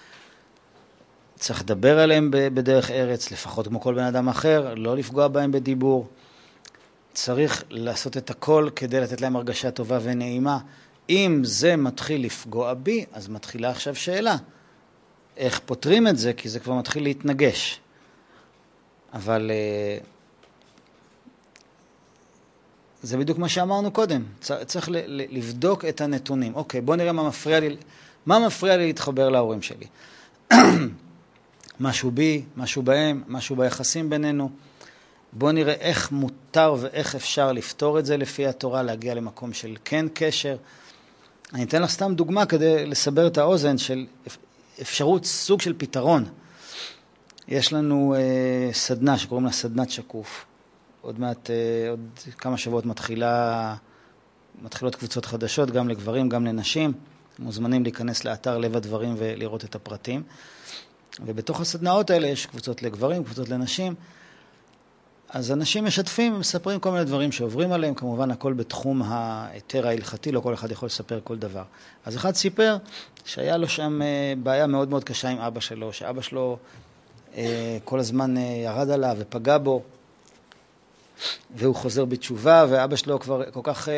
צריך לדבר עליהם בדרך ארץ, לפחות כמו כל בן אדם אחר, לא לפגוע בהם בדיבור. צריך לעשות את הכל כדי לתת להם הרגשה טובה ונעימה. אם זה מתחיל לפגוע בי, אז מתחילה עכשיו שאלה. איך פותרים את זה? כי זה כבר מתחיל להתנגש. אבל זה בדיוק מה שאמרנו קודם. צריך לבדוק את הנתונים. אוקיי, בוא נראה מה מפריע לי להתחבר להורים שלי. משהו בי, משהו בהם, משהו ביחסים בינינו. בוא נראה איך מותר ואיך אפשר לפתור את זה לפי התורה, להגיע למקום של כן קשר. אני אתן לך סתם דוגמה כדי לסבר את האוזן של אפשרות, סוג של פתרון. יש לנו סדנה שקוראים לה סדנת שקוף. עוד כמה שבועות מתחילות קבוצות חדשות, גם לגברים, גם לנשים. מוזמנים להיכנס לאתר לב הדברים ולראות את הפרטים. ובתוך הסדנאות האלה יש קבוצות לגברים, קבוצות לנשים. אז אנשים משתפים, מספרים כל מיני דברים שעוברים עליהם, כמובן הכל בתחום היתר ההלכתי, לא כל אחד יכול לספר כל דבר. אז אחד סיפר שהיה לו שם בעיה מאוד מאוד קשה עם אבא שלו, שאבא שלו כל הזמן ירד עליו ופגע בו, והוא חוזר בתשובה, ואבא שלו כבר כל כך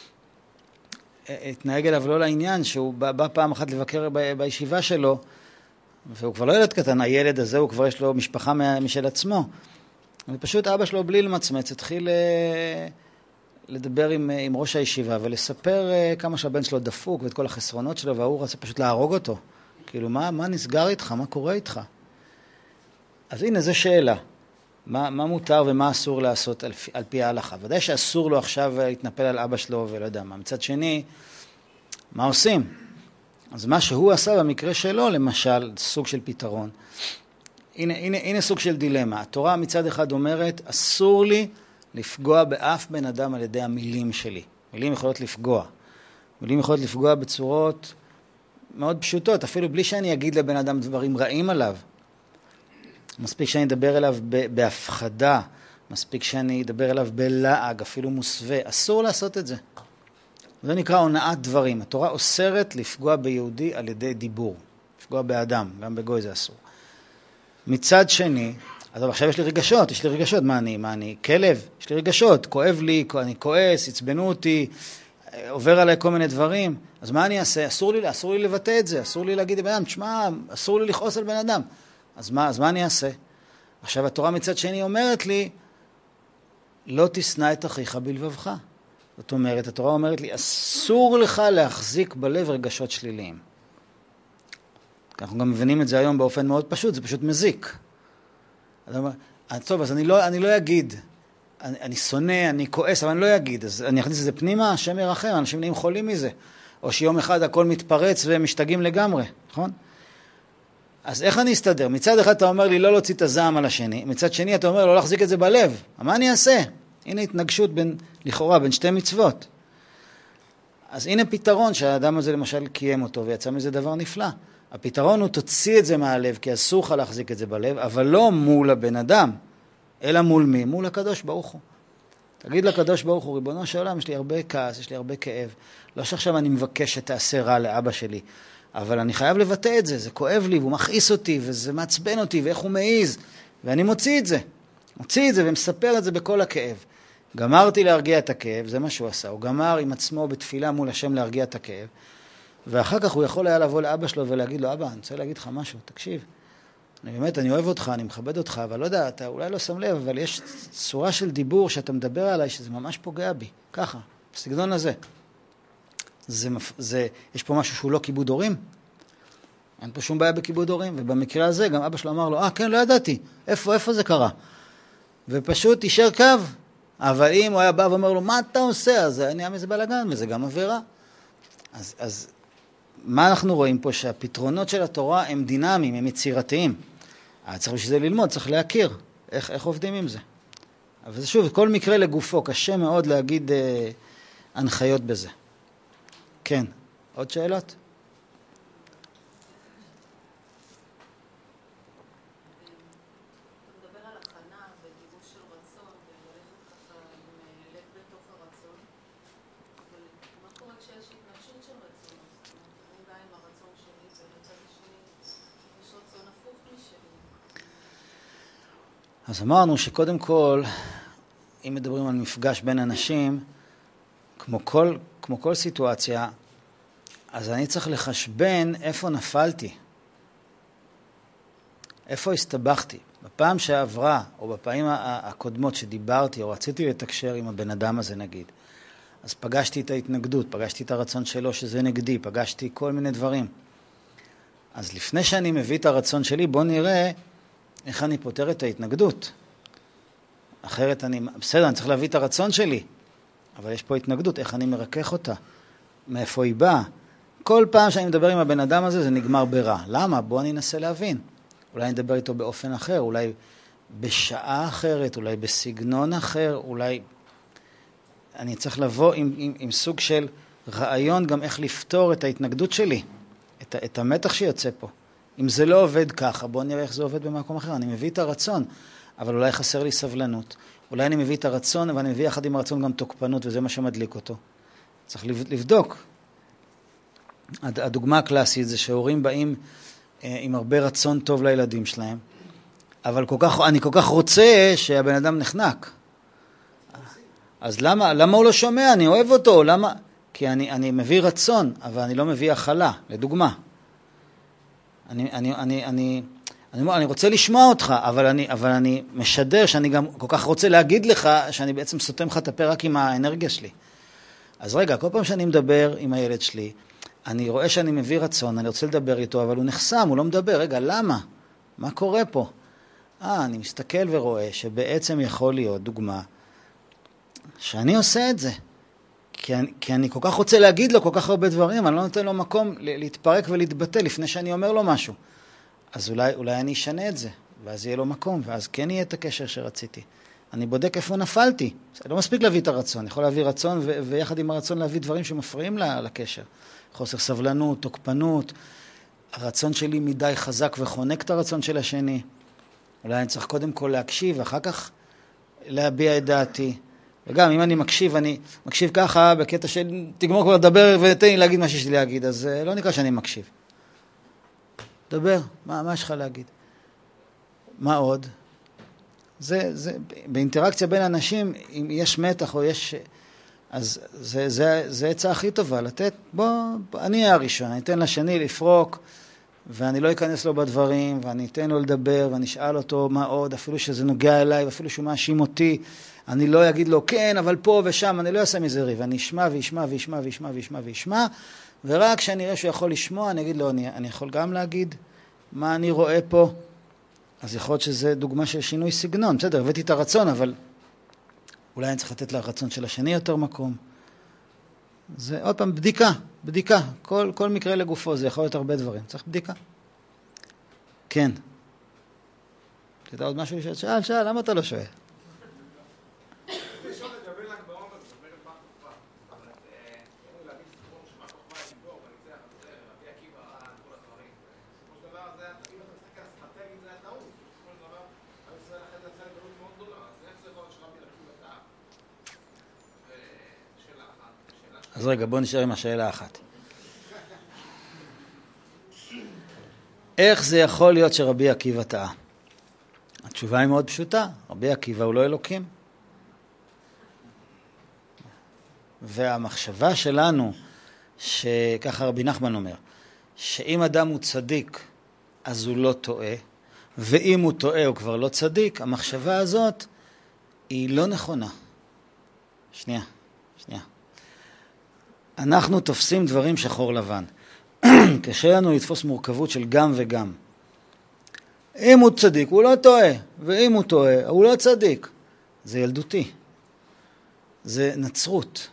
התנהג אליו לא לעניין, שהוא בא פעם אחת לבקר בישיבה שלו, והוא כבר לא ילד קטן, הילד הזה הוא כבר יש לו משפחה משל עצמו. ופשוט אבא שלו בלי למצמץ התחיל לדבר עם ראש הישיבה ולספר כמה שהבן שלו דפוק ואת כל החסרונות שלו, והוא רצה פשוט להרוג אותו. כאילו, מה נסגר איתך? מה קורה איתך? אז הנה, זו שאלה. מה מותר ומה אסור לעשות על פי ההלכה? ודאי שאסור לו עכשיו להתנפל על אבא שלו ולא יודע מה. מצד שני, מה עושים? אז מה שהוא עשה במקרה שלו, למשל, סוג של פתרון. הנה סוג של דילמה. התורה מצד אחד אומרת, אסור לי לפגוע באף בן אדם על ידי המילים שלי. מילים יכולות לפגוע. מילים יכולות לפגוע בצורות מאוד פשוטות, אפילו בלי שאני אגיד לבן אדם דברים רעים עליו. מספיק שאני אדבר אליו בהפחדה, מספיק שאני אדבר אליו בלעג, אפילו מוסווה. אסור לעשות את זה. זה נקרא הונאת דברים. התורה אוסרת לפגוע ביהודי על ידי דיבור. לפגוע באדם, גם בגוי זה אסור. מצד שני, אז עכשיו יש לי רגשות, מה אני כלב? יש לי רגשות, כואב לי, אני כועס, עצבנו אותי, עובר עליי כל מיני דברים, אז מה אני אעשה? אסור לי לבטא את זה, אסור לי להגיד לבן אדם, תשמע, אסור לי לכעוס על בן אדם, אז מה אני אעשה? עכשיו התורה מצד שני אומרת לי, לא תשנא את אחיך בלבבך. זאת אומרת, התורה אומרת לי, אסור לך להחזיק בלב רגשות שליליים. אנחנו גם מבינים את זה היום באופן מאוד פשוט, זה פשוט מזיק. טוב, אז אני לא אגיד, אני שונא, אני כועס, אבל אני לא אגיד, אז אני אכניס את זה פנימה, השם ירחם, אנשים נהיים חולים מזה, או שיום אחד הכל מתפרץ ומשתגעים לגמרי, נכון? אז איך אני אסתדר? מצד אחד אתה אומר לי לא להוציא את הזעם על השני, מצד שני אתה אומר לא להחזיק את זה בלב, מה אני אעשה? הנה התנגשות לכאורה בין שתי מצוות. אז הנה פתרון שהאדם הזה למשל קיים אותו ויצא מזה דבר נפלא. הפתרון הוא תוציא את זה מהלב, כי אסור לך להחזיק את זה בלב, אבל לא מול הבן אדם, אלא מול מי? מול הקדוש ברוך הוא. תגיד לקדוש ברוך הוא, ריבונו של עולם, יש לי הרבה כעס, יש לי הרבה כאב. לא שעכשיו אני מבקש שתעשה רע לאבא שלי, אבל אני חייב לבטא את זה, זה כואב לי, והוא מכעיס אותי, וזה מעצבן אותי, ואיך הוא מעיז, ואני מוציא את זה ומספר את זה בכל הכאב. גמרתי להרגיע את הכאב, זה מה שהוא עשה, הוא גמר עם עצמו בתפילה מול השם להרגיע את הכאב, ואחר כך הוא יכול היה לבוא לאבא שלו ולהגיד לו, אבא, אני רוצה להגיד לך משהו, תקשיב, אני אוהב אותך, אני מכבד אותך, אבל לא יודע, אתה אולי לא שם לב, אבל יש צורה של דיבור שאתה מדבר עליי, שזה ממש פוגע בי, ככה, בסגנון הזה. יש פה משהו שהוא לא כיבוד הורים? אין פה שום בעיה בכיבוד הורים, ובמקרה הזה גם אבא שלו אמר לו, כן, לא ידעתי, איפה זה קרה? ופשוט יישר קו, אבל אם הוא היה בא ואומר לו, מה אתה עושה? אז זה נהיה מזה בלגן, וזה גם עבירה. אז מה אנחנו רואים פה? שהפתרונות של התורה הם דינמיים, הם יצירתיים. צריך בשביל זה ללמוד, צריך להכיר איך עובדים עם זה. אבל שוב, כל מקרה לגופו, קשה מאוד להגיד הנחיות בזה. כן, עוד שאלות? אז אמרנו שקודם כל, אם מדברים על מפגש בין אנשים, כמו כל סיטואציה, אז אני צריך לחשבן איפה נפלתי, איפה הסתבכתי. בפעם שעברה, או בפעמים הקודמות שדיברתי, או רציתי לתקשר עם הבן אדם הזה נגיד, אז פגשתי את ההתנגדות, פגשתי את הרצון שלו שזה נגדי, פגשתי כל מיני דברים. אז לפני שאני מביא את הרצון שלי, בוא נראה איך אני פותר את ההתנגדות. אחרת בסדר, אני צריך להביא את הרצון שלי, אבל יש פה התנגדות, איך אני מרכך אותה, מאיפה היא באה. כל פעם שאני מדבר עם הבן אדם הזה, זה נגמר ברע. למה? בוא אני אנסה להבין. אולי אני אדבר איתו באופן אחר, אולי בשעה אחרת, אולי בסגנון אחר, אולי אני צריך לבוא עם סוג של רעיון גם איך לפתור את ההתנגדות שלי, את המתח שיוצא פה. אם זה לא עובד ככה, בוא נראה איך זה עובד במקום אחר. אני מביא את הרצון, אבל אולי חסר לי סבלנות. אולי אני מביא את הרצון, אבל אני מביא יחד עם הרצון גם תוקפנות, וזה מה שמדליק אותו. צריך לבדוק. הדוגמה הקלאסית זה שהורים באים עם הרבה רצון טוב לילדים שלהם, אבל אני כל כך רוצה שהבן אדם נחנק. אז למה הוא לא שומע? אני אוהב אותו. למה? כי אני מביא רצון, אבל אני לא מביא הכלה, לדוגמה. אני רוצה לשמוע אותך, אבל אני משדר שאני גם כל כך רוצה להגיד לך שאני בעצם סותם לך את הפה רק עם האנרגיה שלי. אז רגע, כל פעם שאני מדבר עם הילד שלי, אני רואה שאני מביא רצון, אני רוצה לדבר איתו, אבל הוא נחסם, הוא לא מדבר. רגע, למה? מה קורה פה? אני מסתכל ורואה שבעצם יכול להיות דוגמה שאני עושה את זה. כי אני כל כך רוצה להגיד לו כל כך הרבה דברים, אני לא נותן לו מקום להתפרק ולהתבטא לפני שאני אומר לו משהו. אז אולי אני אשנה את זה, ואז יהיה לו מקום, ואז כן יהיה את הקשר שרציתי. אני בודק איפה נפלתי. לא מספיק להביא את הרצון, אני יכול להביא רצון, ויחד עם הרצון להביא דברים שמפריעים לקשר. חוסר סבלנות, תוקפנות, הרצון שלי מדי חזק וחונק את הרצון של השני. אולי אני צריך קודם כל להקשיב, אחר כך להביע את דעתי. וגם אם אני מקשיב ככה בקטע של תגמור כבר לדבר ותן לי להגיד מה שיש לי להגיד, אז לא נקרא שאני מקשיב. דבר, מה יש לך להגיד? מה עוד? באינטראקציה בין אנשים, אם יש מתח או יש... אז זה עצה הכי טובה, לתת, אני אהיה הראשון, אני אתן לשני לפרוק, ואני לא אכנס לו בדברים, ואני אתן לו לדבר, ואני אשאל אותו מה עוד, אפילו שזה נוגע אליי, ואפילו שהוא מאשים אותי, אני לא אגיד לו כן, אבל פה ושם, אני לא אעשה מזה ריב, אני אשמע וישמע וישמע וישמע וישמע וישמע, ורק כשאני אראה שהוא יכול לשמוע, אני אגיד לו, אני יכול גם להגיד מה אני רואה פה, אז יכול להיות שזה דוגמה של שינוי סגנון, בסדר, הבאתי את הרצון, אבל אולי אני צריך לתת לרצון של השני יותר מקום. זה עוד פעם בדיקה, כל מקרה לגופו, זה יכול להיות הרבה דברים, צריך בדיקה. כן. אתה עוד משהו לשאול? שאל, למה אתה לא שואל? אז רגע, בוא נשאר עם השאלה אחת. איך זה יכול להיות שרבי עקיבא טעה? התשובה היא מאוד פשוטה. רבי עקיבא הוא לא אלוקים. והמחשבה שלנו, שככה רבי נחמן אומר, שאם אדם הוא צדיק, אז הוא לא טועה, ואם הוא טועה הוא כבר לא צדיק, המחשבה הזאת היא לא נכונה. שנייה. אנחנו תופסים דברים שחור לבן. קשה לנו לתפוס מורכבות של גם וגם. אם הוא צדיק הוא לא טועה, ואם הוא טועה הוא לא צדיק. זה ילדותי. זה נצרות.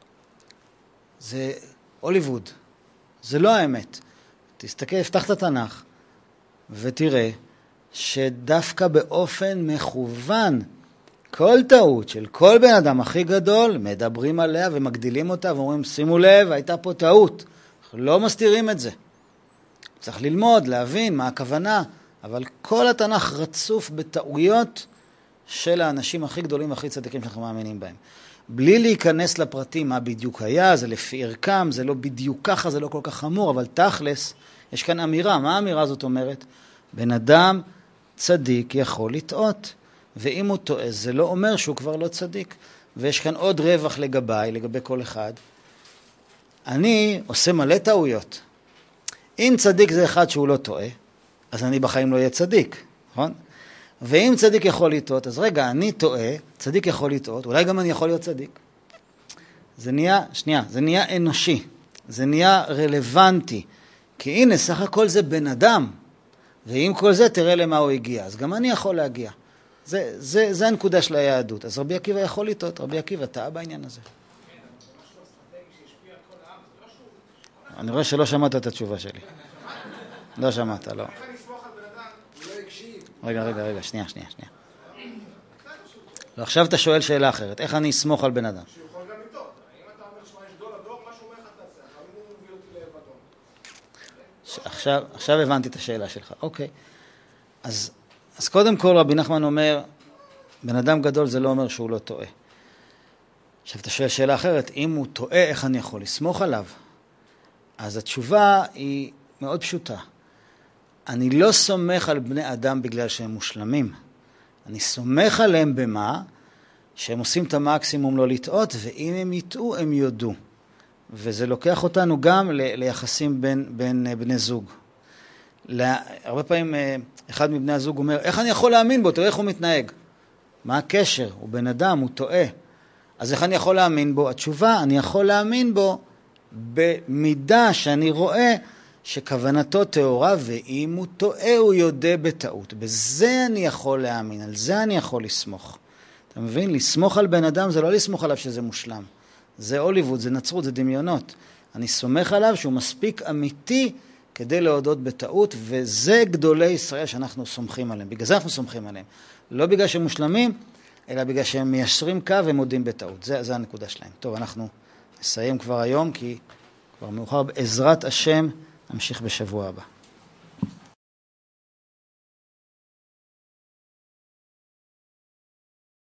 זה הוליווד. זה לא האמת. תסתכל, פתח את התנ"ך ותראה שדווקא באופן מכוון כל טעות של כל בן אדם הכי גדול מדברים עליה ומגדילים אותה ואומרים שימו לב, הייתה פה טעות. אנחנו לא מסתירים את זה. צריך ללמוד, להבין מה הכוונה, אבל כל התנ"ך רצוף בטעויות של האנשים הכי גדולים והכי צדיקים שאנחנו מאמינים בהם. בלי להיכנס לפרטים מה בדיוק היה, זה לפי ערכם, זה לא בדיוק ככה, זה לא כל כך חמור, אבל תכלס, יש כאן אמירה. מה האמירה הזאת אומרת? בן אדם צדיק יכול לטעות, ואם הוא טועה, זה לא אומר שהוא כבר לא צדיק. ויש כאן עוד רווח לגבי כל אחד. אני עושה מלא טעויות. אם צדיק זה אחד שהוא לא טועה, אז אני בחיים לא אהיה צדיק, נכון? ואם צדיק יכול לטעות, אז רגע, אני טועה, צדיק יכול לטעות, אולי גם אני יכול להיות צדיק. זה נהיה אנושי, זה נהיה רלוונטי, כי הנה, סך הכל זה בן אדם, ועם כל זה תראה למה הוא הגיע, אז גם אני יכול להגיע. זה הנקודה של היהדות. אז רבי עקיבא יכול לטעות, רבי עקיבא טעה בעניין הזה. אני רואה שלא שמעת את התשובה שלי. לא שמעת, לא. רגע, שנייה. לא, עכשיו אתה שואל שאלה אחרת. איך אני אסמוך על בן אדם? שהוא יכול גם לטעות. אם אתה אומר שמה יש דור, מה שהוא אומר לך תעשה? אבל אם הוא מביא אותי לאבדון. עכשיו הבנתי את השאלה שלך. אוקיי. אז קודם כל רבי נחמן אומר, בן אדם גדול זה לא אומר שהוא לא טועה. עכשיו אתה שואל שאלה אחרת, אם הוא טועה, איך אני יכול לסמוך עליו? אז התשובה היא מאוד פשוטה. אני לא סומך על בני אדם בגלל שהם מושלמים. אני סומך עליהם במה? שהם עושים את המקסימום לא לטעות, ואם הם יטעו, הם יודו. וזה לוקח אותנו גם ליחסים בין בני זוג. הרבה פעמים אחד מבני הזוג אומר, איך אני יכול להאמין בו? תראה איך הוא מתנהג. מה הקשר? הוא בן אדם, הוא טועה. אז איך אני יכול להאמין בו? התשובה, אני יכול להאמין בו במידה שאני רואה שכוונתו טהורה, ואם הוא טועה הוא יודע בטעות. בזה אני יכול להאמין, על זה אני יכול לסמוך. אתה מבין? לסמוך על בן אדם זה לא לסמוך עליו שזה מושלם. זה הוליווד, זה נצרות, זה דמיונות. אני סומך עליו שהוא מספיק אמיתי כדי להודות בטעות, וזה גדולי ישראל שאנחנו סומכים עליהם. בגלל זה אנחנו סומכים עליהם. לא בגלל שהם מושלמים, אלא בגלל שהם מיישרים קו ומודים בטעות. זה הנקודה שלהם. טוב, אנחנו נסיים כבר היום, כי כבר מאוחר. בעזרת השם, נמשיך בשבוע הבא.